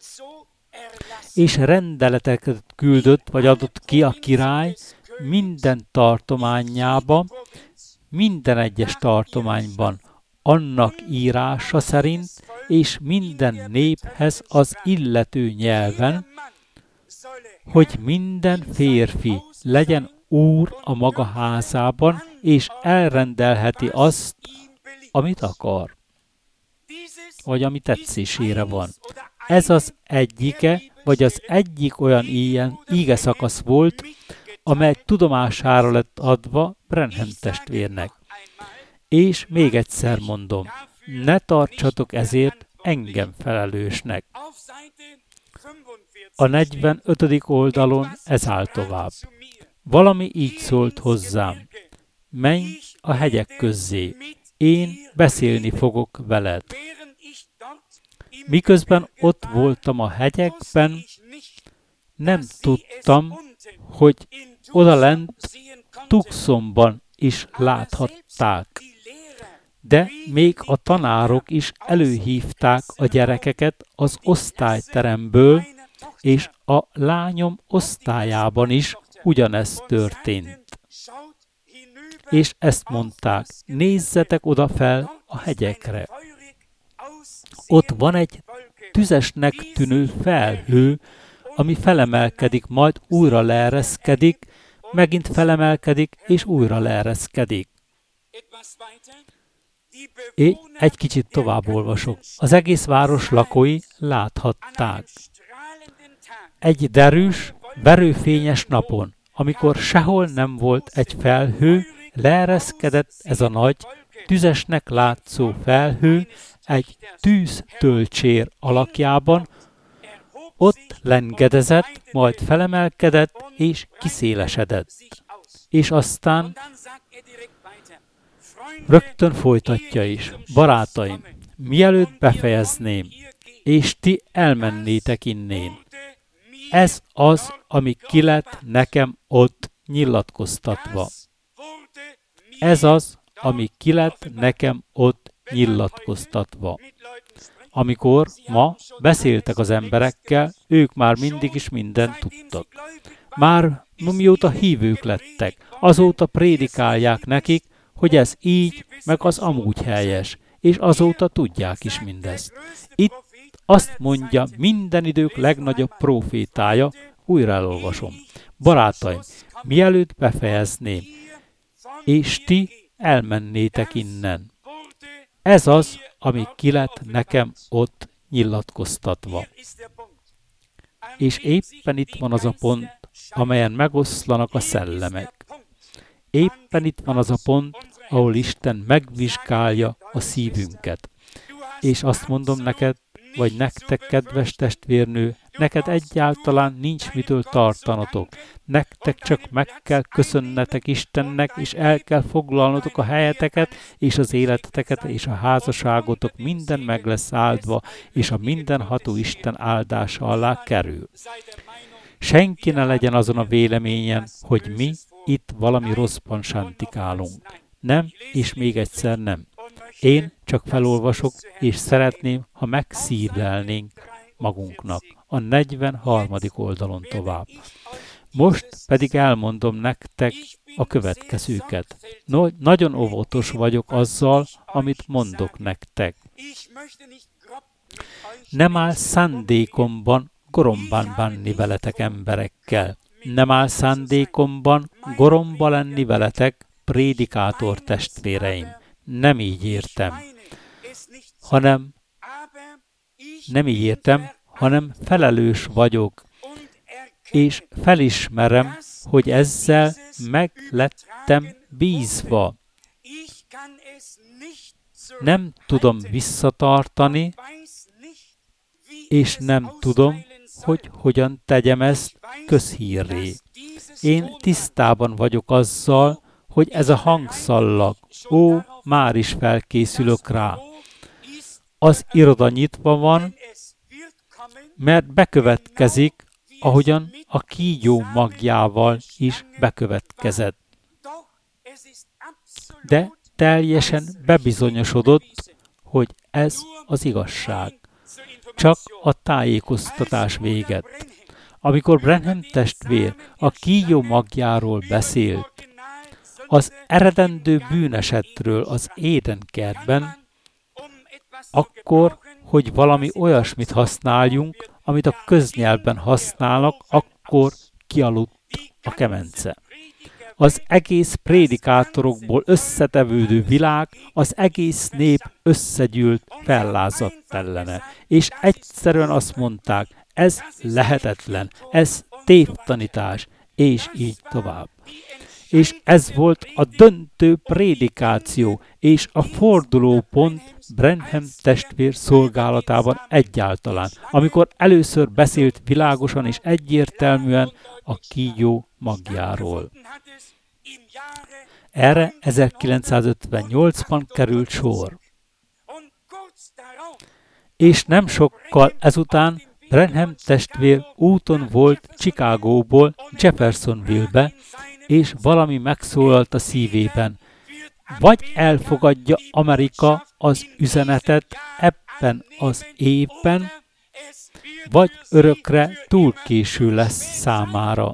És rendeleteket küldött, vagy adott ki a király minden tartományába, minden egyes tartományban, annak írása szerint, és minden néphez az illető nyelven, hogy minden férfi legyen úr a maga házában, és elrendelheti azt, amit akar, vagy ami tetszésére van. Ez az egyike, vagy az egyik olyan ilyen íge szakasz volt, amely tudomására lett adva Branham testvérnek. És még egyszer mondom, ne tartsatok ezért engem felelősnek. A negyvenötödik oldalon ez áll tovább. Valami így szólt hozzám, menj a hegyek közzé, én beszélni fogok veled. Miközben ott voltam a hegyekben, nem tudtam, hogy odalent Tucsonban is láthatták. De még a tanárok is előhívták a gyerekeket az osztályteremből, és a lányom osztályában is ugyanezt történt. És ezt mondták, nézzetek oda fel a hegyekre. Ott van egy tüzesnek tűnő felhő, ami felemelkedik, majd újra leereszkedik, megint felemelkedik, és újra leereszkedik. Én egy kicsit tovább olvasok. Az egész város lakói láthatták. Egy derűs, verőfényes napon, amikor sehol nem volt egy felhő, leereszkedett ez a nagy, tüzesnek látszó felhő egy tűztölcsér alakjában, ott lengedezett, majd felemelkedett és kiszélesedett. És aztán rögtön folytatja is. Barátaim, mielőtt befejezném, és ti elmennétek innén. Ez az, ami ki lett nekem ott nyilatkoztatva. Ez az, ami ki lett nekem ott nyilatkoztatva. Amikor ma beszéltek az emberekkel, ők már mindig is mindent tudtak. Már mióta hívők lettek, azóta prédikálják nekik, hogy ez így, meg az amúgy helyes, és azóta tudják is mindezt. Itt azt mondja minden idők legnagyobb profétája, újra elolvasom. Barátaim, mielőtt befejezném, és ti elmennétek innen. Ez az, ami ki lett nekem ott nyilatkoztatva. És éppen itt van az a pont, amelyen megoszlanak a szellemek. Éppen itt van az a pont, ahol Isten megvizsgálja a szívünket. És azt mondom neked, vagy nektek, kedves testvérnő, neked egyáltalán nincs mitől tartanotok. Nektek csak meg kell köszönnetek Istennek, és el kell foglalnotok a helyeteket, és az életeteket, és a házasságotok minden meg lesz áldva, és a mindenható Isten áldása alá kerül. Senki ne legyen azon a véleményen, hogy mi itt valami rosszban santikálunk. Nem, és még egyszer nem. Én csak felolvasok, és szeretném, ha megszívlelnénk magunknak a negyvenharmadik oldalon tovább. Most pedig elmondom nektek a következőket. No, nagyon óvatos vagyok azzal, amit mondok nektek. Nem áll szándékomban gorombán bánni veletek emberekkel. Nem áll szándékomban goromba lenni veletek, prédikátor testvéreim. Nem így értem, hanem nem így értem, hanem felelős vagyok, és felismerem, hogy ezzel meg lettem bízva. Nem tudom visszatartani, és nem tudom, hogy hogyan tegyem ezt közhírré. Én tisztában vagyok azzal, hogy ez a hangszallag, ó, már is felkészülök rá. Az iroda nyitva van, mert bekövetkezik, ahogyan a kígyó magjával is bekövetkezett. De teljesen bebizonyosodott, hogy ez az igazság. Csak a tájékoztatás véget. Amikor Branham testvér a kígyó magjáról beszélt, az eredendő bűnesetről az Édenkertben, akkor, hogy valami olyasmit használjunk, amit a köznyelvben használnak, akkor kialudt a kemence. Az egész prédikátorokból összetevődő világ, az egész nép összegyűlt, fellázadt ellene. És egyszerűen azt mondták, ez lehetetlen, ez tévtanítás, és így tovább. És ez volt a döntő prédikáció, és a fordulópont Branham testvér szolgálatában egyáltalán, amikor először beszélt világosan és egyértelműen a kígyó magjáról. Erre ezerkilencszázötvennyolcban került sor. És nem sokkal ezután Branham testvér úton volt Chicagóból Jeffersonville-be, és valami megszólalt a szívében. Vagy elfogadja Amerika az üzenetet ebben az évben, vagy örökre túl késő lesz számára.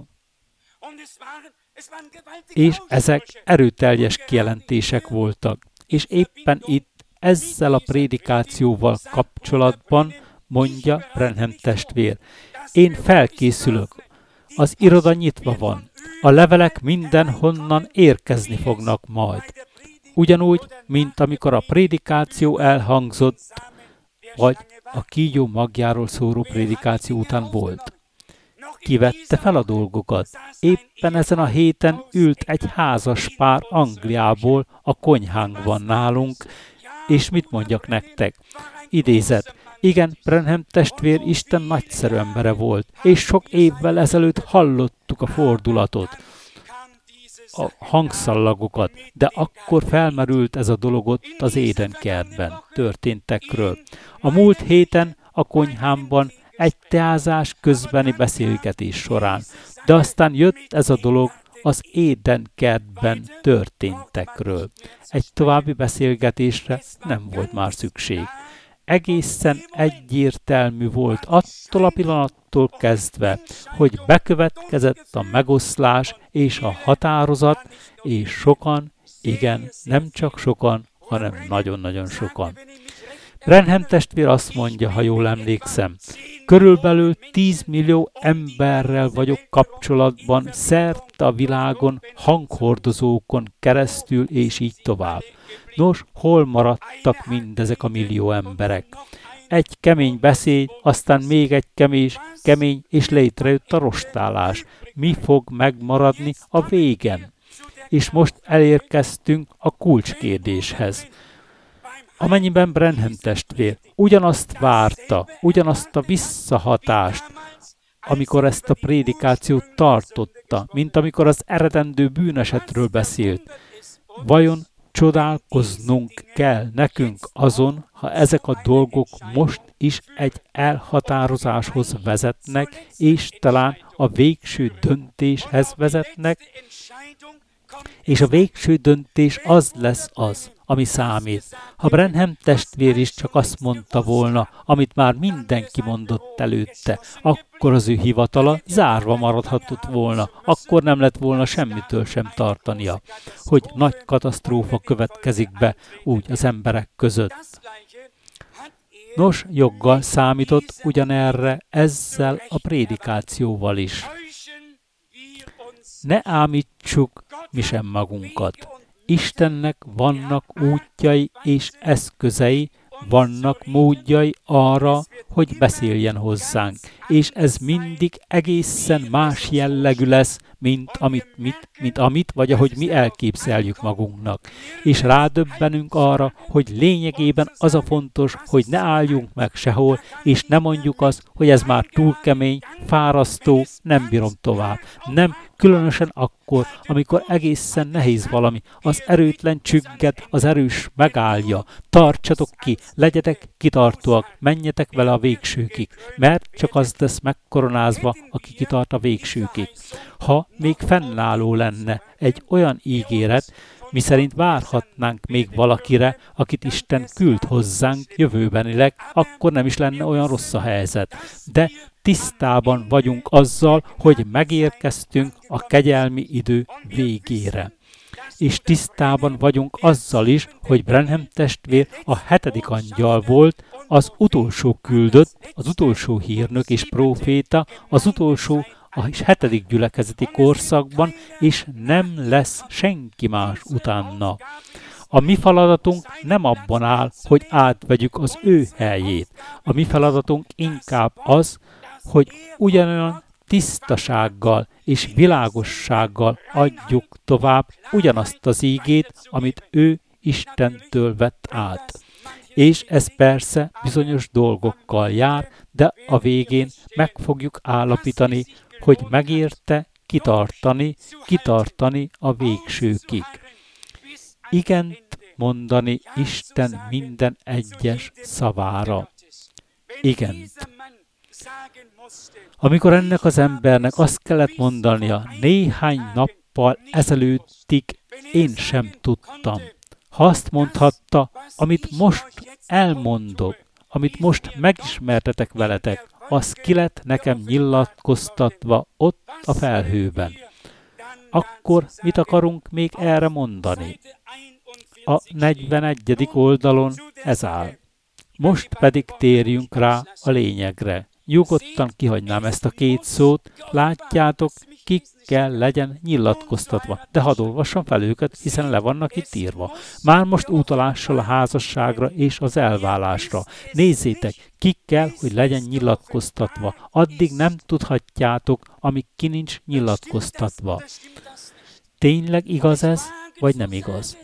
És ezek erőteljes kijelentések voltak. És éppen itt ezzel a prédikációval kapcsolatban mondja Branham testvér. Én felkészülök. Az iroda nyitva van. A levelek mindenhonnan érkezni fognak majd. Ugyanúgy, mint amikor a prédikáció elhangzott, vagy a kígyó magjáról szóló prédikáció után volt. Kivette fel a dolgokat. Éppen ezen a héten ült egy házas pár Angliából a konyhánkban nálunk, és mit mondjak nektek? Idézet. Igen, Branham testvér Isten nagyszerű embere volt, és sok évvel ezelőtt hallottuk a fordulatot, a hangszallagokat, de akkor felmerült ez a dolog ott az Édenkertben történtekről. A múlt héten a konyhámban egy teázás közbeni beszélgetés során, de aztán jött ez a dolog az Édenkertben történtekről. Egy további beszélgetésre nem volt már szükség. Egészen egyértelmű volt attól a pillanattól kezdve, hogy bekövetkezett a megoszlás és a határozat, és sokan, igen, nem csak sokan, hanem nagyon-nagyon sokan. Branham testvér azt mondja, ha jól emlékszem, körülbelül tíz millió emberrel vagyok kapcsolatban szerte a világon, hanghordozókon keresztül, és így tovább. Nos, hol maradtak mindezek a millió emberek? Egy kemény beszéd, aztán még egy kemény, kemény és létrejött a rostálás. Mi fog megmaradni a végen? És most elérkeztünk a kulcskérdéshez. Amennyiben Branham testvér ugyanazt várta, ugyanazt a visszahatást, amikor ezt a prédikációt tartotta, mint amikor az eredendő bűnesetről beszélt. Vajon csodálkoznunk kell nekünk azon, ha ezek a dolgok most is egy elhatározáshoz vezetnek, és talán a végső döntéshez vezetnek, és a végső döntés az lesz az, ami számít. Ha Branham testvér is csak azt mondta volna, amit már mindenki mondott előtte, akkor az ő hivatala zárva maradhatott volna, akkor nem lett volna semmitől sem tartania, hogy nagy katasztrófa következik be úgy az emberek között. Nos, joggal számított ugyanerre ezzel a prédikációval is. Ne ámítsuk mi sem magunkat. Istennek vannak útjai és eszközei, vannak módjai arra, hogy beszéljen hozzánk, és ez mindig egészen más jellegű lesz, mint amit, mit, mint amit vagy ahogy mi elképzeljük magunknak. És rádöbbenünk arra, hogy lényegében az a fontos, hogy ne álljunk meg sehol, és ne mondjuk azt, hogy ez már túl kemény, fárasztó, nem bírom tovább. Nem, különösen akkor, amikor egészen nehéz valami, az erőtlen csügged, az erős megállja. Tartsatok ki, legyetek kitartóak, menjetek vele a végsőkig, mert csak az lesz megkoronázva, aki kitart a végsőkig. Ha még fennálló lenne egy olyan ígéret, miszerint várhatnánk még valakire, akit Isten küld hozzánk jövőbenileg, akkor nem is lenne olyan rossz a helyzet. De tisztában vagyunk azzal, hogy megérkeztünk a kegyelmi idő végére. És tisztában vagyunk azzal is, hogy Branham testvér a hetedik angyal volt, az utolsó küldött, az utolsó hírnök és próféta, az utolsó a hetedik gyülekezeti korszakban, és nem lesz senki más utána. A mi feladatunk nem abban áll, hogy átvegyük az ő helyét. A mi feladatunk inkább az, hogy ugyanolyan tisztasággal és világossággal adjuk tovább ugyanazt az ígét, amit ő Istentől vett át. És ez persze bizonyos dolgokkal jár, de a végén meg fogjuk állapítani, hogy megérte kitartani, kitartani a végsőkig. Igent mondani Isten minden egyes szavára. Igent. Amikor ennek az embernek azt kellett mondania, néhány nappal ezelőttig én sem tudtam. Ha azt mondhatta, amit most elmondok, amit most megismertetek veletek, az ki lett nekem nyilatkoztatva ott a felhőben. Akkor mit akarunk még erre mondani? A negyvenegyedik oldalon ez áll. Most pedig térjünk rá a lényegre. Nyugodtan kihagynám ezt a két szót, látjátok, kikkel legyen nyilatkoztatva. De hadd olvassam fel őket, hiszen le vannak itt írva. Már most utalással a házasságra és az elválásra. Nézzétek, kikkel, hogy legyen nyilatkoztatva. Addig nem tudhatjátok, amíg ki nincs nyilatkoztatva. Tényleg igaz ez, vagy nem igaz?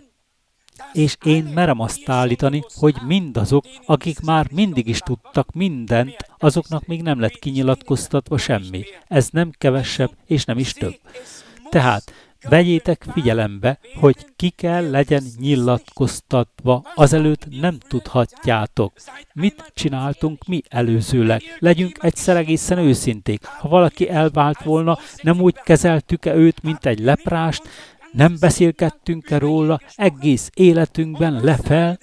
És én merem azt állítani, hogy mindazok, akik már mindig is tudtak mindent, azoknak még nem lett kinyilatkoztatva semmi. Ez nem kevesebb, és nem is több. Tehát vegyétek figyelembe, hogy ki kell legyen nyilatkoztatva, azelőtt nem tudhatjátok. Mit csináltunk mi előzőleg? Legyünk egyszer egészen őszinték. Ha valaki elvált volna, nem úgy kezeltük-e őt, mint egy leprást, nem beszélgettünk-e róla egész életünkben lefel?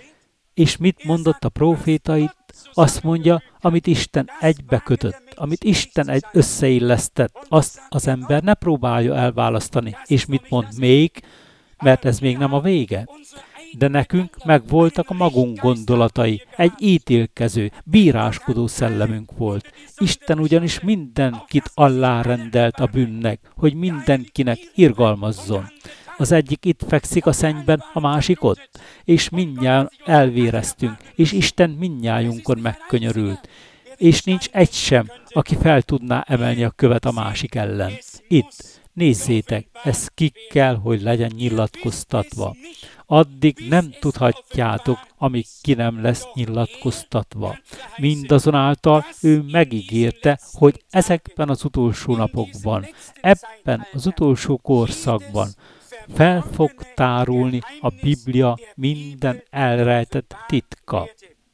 És mit mondott a prófétait? Azt mondja, amit Isten egybe kötött, amit Isten egy összeillesztett, azt az ember ne próbálja elválasztani. És mit mond még? Mert ez még nem a vége. De nekünk megvoltak a magunk gondolatai, egy ítélkező, bíráskodó szellemünk volt. Isten ugyanis mindenkit alárendelt a bűnnek, hogy mindenkinek irgalmazzon. Az egyik itt fekszik a szennyben, a másik ott, és mindnyájan elvéreztünk, és Isten mindnyájunkon megkönyörült. És nincs egy sem, aki fel tudná emelni a követ a másik ellen. Itt Nézzétek, ez ki kell, hogy legyen nyilatkoztatva. Addig nem tudhatjátok, amíg ki nem lesz nyilatkoztatva. Mindazonáltal ő megígérte, hogy ezekben az utolsó napokban, ebben az utolsó korszakban fel fog tárulni a Biblia minden elrejtett titka.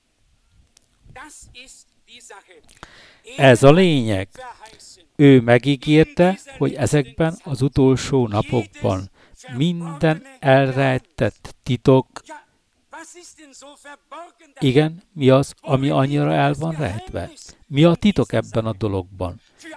Ez a lényeg. Ő megígérte, hogy ezekben az utolsó napokban minden elrejtett titok. Igen, mi az, ami annyira el van rejtve? Mi a titok ebben a dologban?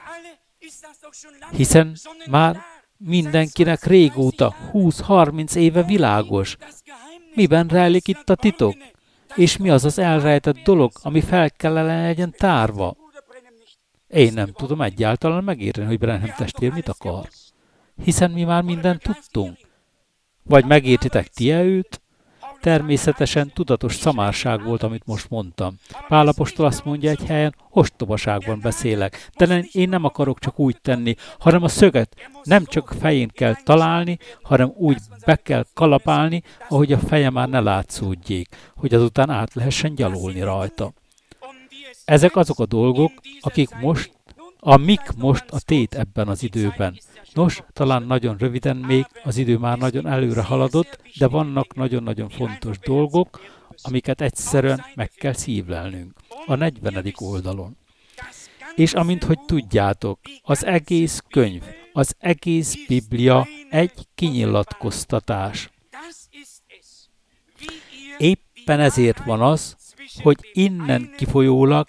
Hiszen már mindenkinek régóta, húsz-harminc éve világos. Miben rejlik itt a titok? És mi az az elrejtett dolog, ami fel kellene legyen tárva? Én nem tudom egyáltalán megérteni, hogy Branham testvér mit akar. Hiszen mi már mindent tudtunk. Vagy megértitek ti őt? Természetesen tudatos szamárság volt, amit most mondtam. Pál apostol azt mondja egy helyen, ostobaságban beszélek, de én nem akarok csak úgy tenni, hanem a szöget nem csak fején kell találni, hanem úgy be kell kalapálni, ahogy a feje már ne látszódjék, hogy azután át lehessen gyalulni rajta. Ezek azok a dolgok, akik most, amik most a tét ebben az időben. Nos, talán nagyon röviden még, az idő már nagyon előre haladott, de vannak nagyon-nagyon fontos dolgok, amiket egyszerűen meg kell szívlelnünk. A negyvenedik oldalon. És amint hogy tudjátok, az egész könyv, az egész Biblia egy kinyilatkoztatás. Éppen ezért van az, hogy innen kifolyólag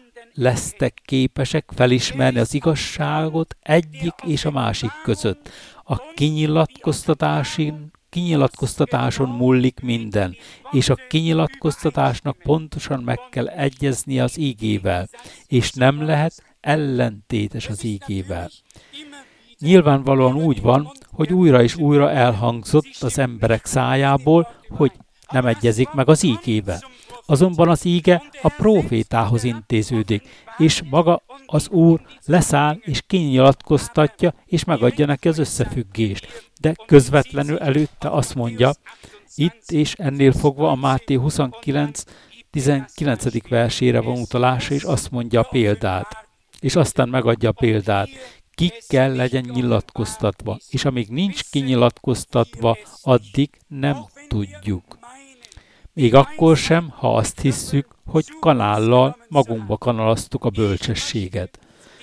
lesztek képesek felismerni az igazságot egyik és a másik között. A kinyilatkoztatásin, kinyilatkoztatáson múlik minden, és a kinyilatkoztatásnak pontosan meg kell egyeznie az ígével, és nem lehet ellentétes az ígével. Nyilvánvalóan úgy van, hogy újra és újra elhangzott az emberek szájából, hogy nem egyezik meg az ígével. Azonban az íge a prófétához intéződik, és maga az Úr leszáll és kinyilatkoztatja, és megadja neki az összefüggést. De közvetlenül előtte azt mondja, itt és ennél fogva a Máté huszonkilenc tizenkilencedik versére van utalása, és azt mondja a példát. És aztán megadja a példát. Ki kell legyen nyilatkoztatva, és amíg nincs kinyilatkoztatva, addig nem tudjuk. Még akkor sem, ha azt hisszük, hogy kanállal magunkba kanalaztuk a bölcsességet.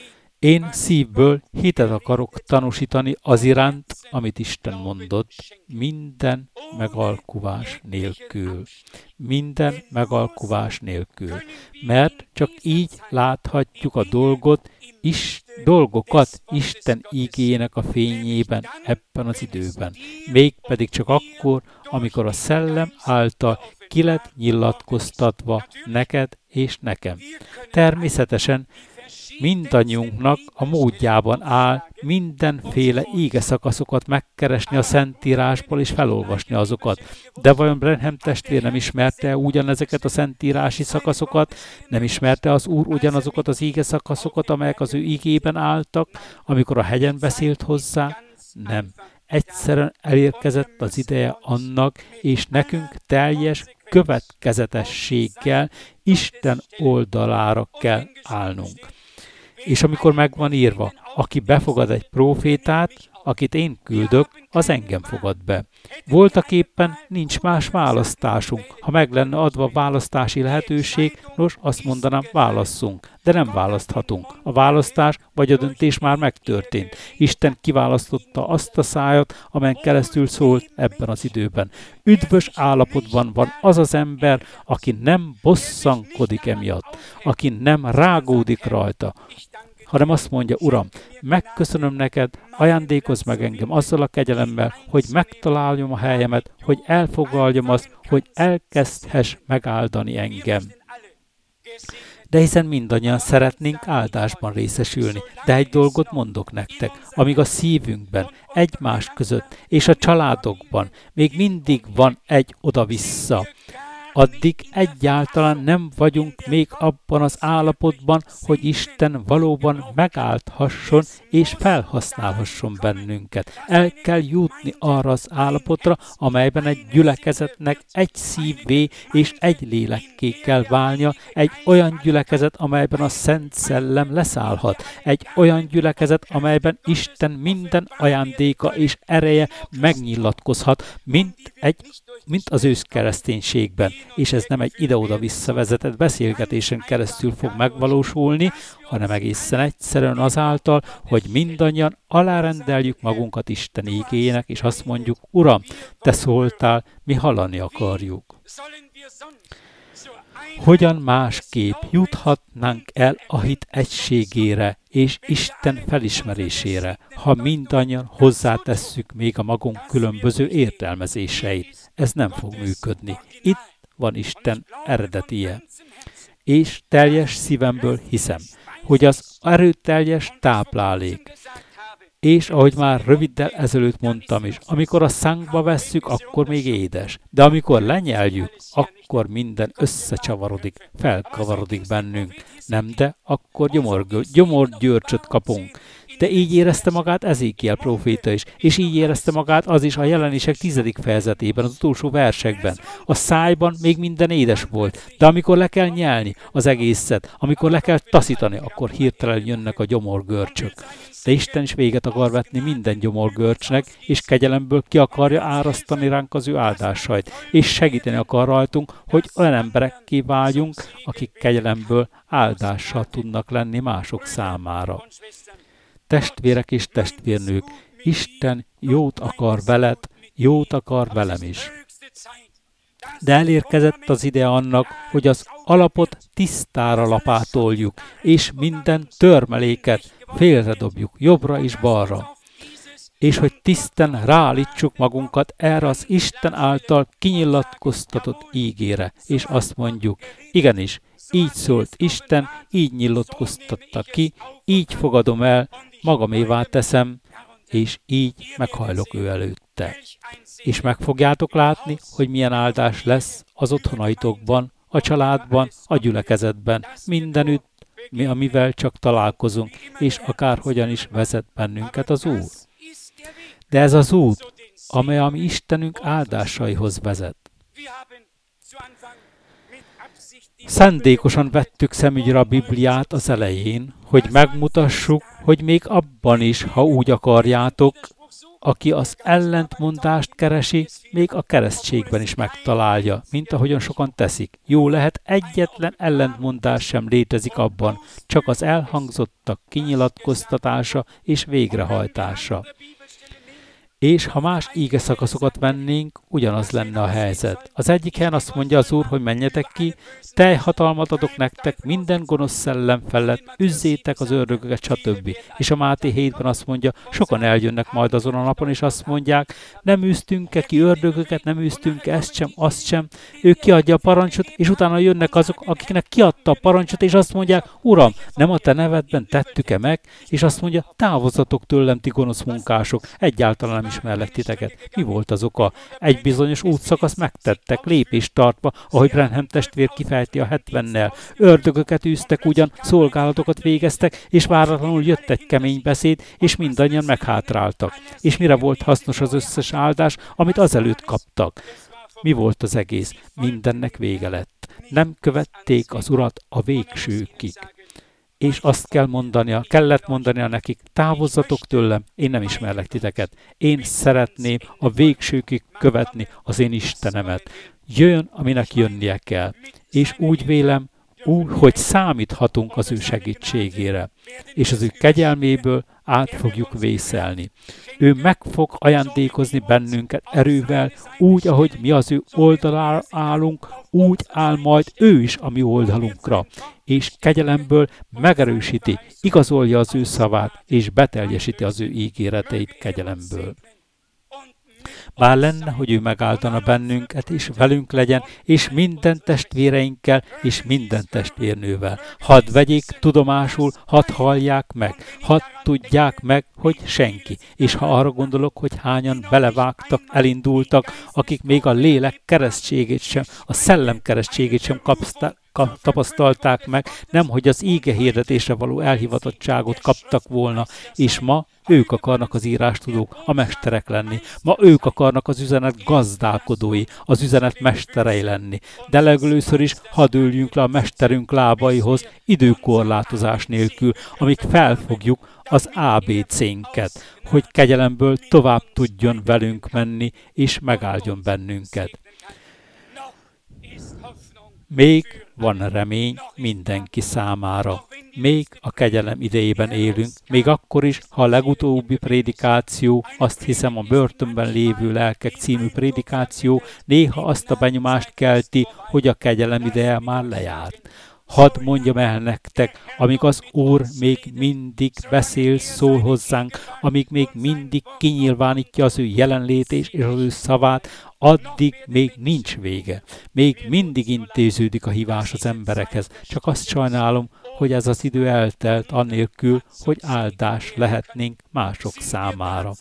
Én szívből hitet akarok tanúsítani az iránt, amit Isten mondott, minden megalkuvás nélkül. Minden megalkuvás nélkül. Mert csak így láthatjuk a dolgot, is, dolgokat Isten ígéjének a fényében ebben az időben. Mégpedig csak akkor, amikor a szellem által ki lett nyilatkoztatva neked és nekem. Természetesen mindannyiunknak a módjában áll mindenféle ígeszakaszokat megkeresni a Szentírásból és felolvasni azokat. De vajon Branham testvér nem ismerte ugyanezeket a szentírási szakaszokat? Nem ismerte az Úr ugyanazokat az ígeszakaszokat, amelyek az ő ígében álltak, amikor a hegyen beszélt hozzá? Nem. Egyszerűen elérkezett az ideje annak, és nekünk teljes következetességgel Isten oldalára kell állnunk. És amikor megvan írva, aki befogad egy prófétát, akit én küldök, az engem fogad be. Voltaképpen nincs más választásunk. Ha meg lenne adva választási lehetőség, nos, azt mondanám, válasszunk. De nem választhatunk. A választás vagy a döntés már megtörtént. Isten kiválasztotta azt a szájat, amelyen keresztül szólt ebben az időben. Üdvös állapotban van az az ember, aki nem bosszankodik emiatt, aki nem rágódik rajta, hanem azt mondja, Uram, megköszönöm neked, ajándékozz meg engem azzal a kegyelemmel, hogy megtaláljam a helyemet, hogy elfoglaljam azt, hogy elkezdhess megáldani engem. De hiszen mindannyian szeretnénk áldásban részesülni. De egy dolgot mondok nektek, amíg a szívünkben, egymás között és a családokban még mindig van egy oda-vissza. addig egyáltalán nem vagyunk még abban az állapotban, hogy Isten valóban megállthasson és felhasználhasson bennünket. El kell jutni arra az állapotra, amelyben egy gyülekezetnek egy szívvé és egy lélekké kell válnia, egy olyan gyülekezet, amelyben a Szent Szellem leszállhat, egy olyan gyülekezet, amelyben Isten minden ajándéka és ereje megnyilatkozhat, mint, egy, mint az őszkereszténységben. És ez nem egy ide-oda visszavezetett beszélgetésen keresztül fog megvalósulni, hanem egészen egyszerűen azáltal, hogy mindannyian alárendeljük magunkat Isten ígéjének, és azt mondjuk, Uram, Te szóltál, mi hallani akarjuk. Hogyan másképp juthatnánk el a hit egységére és Isten felismerésére, ha mindannyian hozzátesszük még a magunk különböző értelmezéseit? Ez nem fog működni. Itt van Isten eredetie. És teljes szívemből hiszem, hogy az erőteljes táplálék, és ahogy már röviddel ezelőtt mondtam is, amikor a szánkba vesszük, akkor még édes. De amikor lenyeljük, akkor minden összecsavarodik, felkavarodik bennünk. Nem, de akkor gyomorgyörcsöt kapunk. De így érezte magát Ezékiel próféta is, és így érezte magát az is a Jelenések tizedik fejezetében, az utolsó versekben. A szájban még minden édes volt, de amikor le kell nyelni az egészet, amikor le kell taszítani, akkor hirtelen jönnek a gyomorgörcsök. De Isten is véget akar vetni minden gyomorgörcsnek, és kegyelemből ki akarja árasztani ránk az ő áldásait, és segíteni akar rajtunk, hogy olyan emberekké váljunk, akik kegyelemből áldással tudnak lenni mások számára. Testvérek és testvérnők, Isten jót akar veled, jót akar velem is. De elérkezett az ide annak, hogy az alapot tisztára lapátoljuk, és minden törmeléket félredobjuk jobbra és balra. És hogy tisztán ráállítsuk magunkat erre az Isten által kinyilatkoztatott ígére, és azt mondjuk, igenis, így szólt Isten, így nyilatkoztatta ki, így fogadom el, magamévá teszem, és így meghajlok ő előtte. És meg fogjátok látni, hogy milyen áldás lesz az otthonaitokban, a családban, a gyülekezetben, mindenütt, mi, amivel csak találkozunk, és akárhogyan is vezet bennünket az Úr. De ez az út, amely a mi Istenünk áldásaihoz vezet. Szándékosan vettük szemügyre a Bibliát az elején, hogy megmutassuk, hogy még abban is, ha úgy akarjátok, aki az ellentmondást keresi, még a keresztségben is megtalálja, mint ahogyan sokan teszik. Jó lehet, egyetlen ellentmondás sem létezik abban, csak az elhangzottak kinyilatkoztatása és végrehajtása. És ha más íge szakaszokat vennénk, ugyanaz lenne a helyzet. Az egyik helyen azt mondja az Úr, hogy menjetek ki, teljhatalmat adok nektek minden gonosz szellem felett, üzzétek az ördögöket, stb. És a Máté hétben azt mondja, sokan eljönnek majd azon a napon, és azt mondják, nem űztünk-e ki ördögöket, nem űztünk-e ezt sem, azt sem. Ő kiadja a parancsot, és utána jönnek azok, akiknek kiadta a parancsot, és azt mondják, Uram, nem a te nevedben tettük-e meg? És azt mondja, távozzatok tőlem, ti gonosz munkások, egyáltalán nem ismerlek titeket. Mi volt az oka? Egy bizonyos útszakasz megtettek, lépést tartva, ahogy Branham testvér kifejti a hetvennel. Ördögöket űztek ugyan, szolgálatokat végeztek, és váratlanul jött egy kemény beszéd, és mindannyian meghátráltak. És mire volt hasznos az összes áldás, amit azelőtt kaptak? Mi volt az egész? Mindennek vége lett. Nem követték az Urat a végsőkig. És azt kell mondania, kellett mondania nekik, távozzatok tőlem, én nem ismerlek titeket. Én szeretném a végsőkig követni az én Istenemet. Jöjjön, aminek jönnie kell. És úgy vélem, úgy, hogy számíthatunk az ő segítségére. És az ő kegyelméből át fogjuk vészelni. Ő meg fog ajándékozni bennünket erővel, úgy, ahogy mi az ő oldalára állunk, úgy áll majd ő is a mi oldalunkra. És kegyelemből megerősíti, igazolja az ő szavát, és beteljesíti az ő ígéreteit kegyelemből. Bár lenne, hogy ő megáldana bennünket, és velünk legyen, és minden testvéreinkkel, és minden testvérnővel. Hadd vegyék tudomásul, hadd hallják meg, hadd tudják meg, hogy senki. És ha arra gondolok, hogy hányan belevágtak, elindultak, akik még a lélek keresztségét sem, a szellem keresztségét sem kapszták, tapasztalták meg, nemhogy az íge hirdetésre való elhivatottságot kaptak volna, és ma ők akarnak az írástudók, a mesterek lenni. Ma ők akarnak az üzenet gazdálkodói, az üzenet mesterei lenni. De legelőször is hadd üljünk le a mesterünk lábaihoz időkorlátozás nélkül, amíg felfogjuk az á bé cénket, hogy kegyelemből tovább tudjon velünk menni, és megáldjon bennünket. Még van remény mindenki számára. Még a kegyelem idejében élünk, még akkor is, ha a legutóbbi prédikáció, azt hiszem a börtönben lévő lelkek című prédikáció néha azt a benyomást kelti, hogy a kegyelem ideje már lejárt. Hadd mondjam el nektek, amíg az Úr még mindig beszél, szól hozzánk, amíg még mindig kinyilvánítja az ő jelenlétét és az ő szavát, addig még nincs vége. Még mindig intéződik a hívás az emberekhez. Csak azt sajnálom, hogy ez az idő eltelt annélkül, hogy áldás lehetnénk mások számára.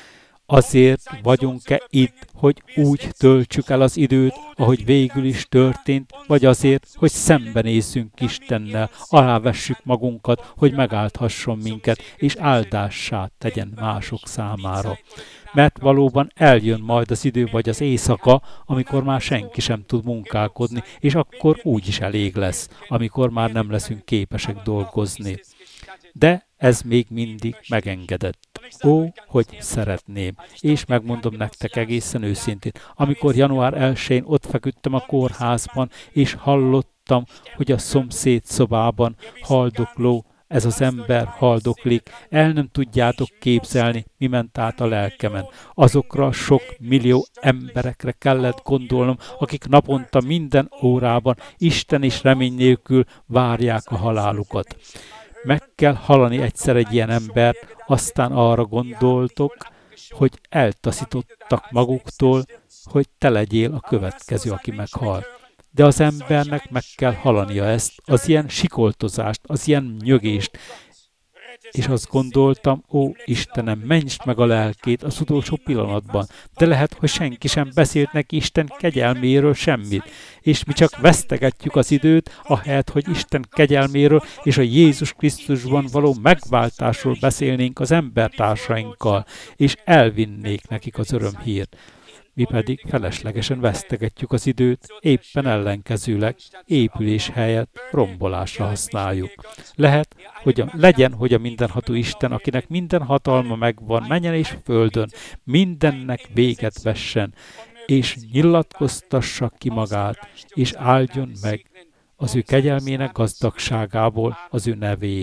Azért vagyunk-e itt, hogy úgy töltsük el az időt, ahogy végül is történt, vagy azért, hogy szembenézzünk Istennel, alávessük magunkat, hogy megáldhasson minket, és áldássá tegyen mások számára. Mert valóban eljön majd az idő vagy az éjszaka, amikor már senki sem tud munkálkodni, és akkor úgy is elég lesz, amikor már nem leszünk képesek dolgozni. De ez még mindig megengedett. Ó, hogy szeretném, és megmondom nektek egészen őszintén, amikor január elsején ott feküdtem a kórházban, és hallottam, hogy a szomszéd szobában haldokló, ez az ember haldoklik, el nem tudjátok képzelni, mi ment át a lelkemen. Azokra sok millió emberekre kellett gondolnom, akik naponta minden órában Isten és remény nélkül várják a halálukat. Meg kell hallani egyszer egy ilyen embert, aztán arra gondoltok, hogy eltaszítottak maguktól, hogy te legyél a következő, aki meghal. De az embernek meg kell hallania ezt, az ilyen sikoltozást, az ilyen nyögést. És azt gondoltam, ó Istenem, mentsd meg a lelkét az utolsó pillanatban. De lehet, hogy senki sem beszélt neki Isten kegyelméről semmit. És mi csak vesztegetjük az időt, ahelyett, hogy Isten kegyelméről és a Jézus Krisztusban való megváltásról beszélnénk az embertársainkkal, és elvinnék nekik az örömhírt. Mi pedig feleslegesen vesztegetjük az időt, éppen ellenkezőleg épülés helyett rombolásra használjuk. Lehet, hogy a, legyen, hogy a mindenható Isten, akinek minden hatalma megvan, menjen és földön, mindennek véget vessen, és nyilatkoztassa ki magát, és áldjon meg az ő kegyelmének gazdagságából az ő nevéért.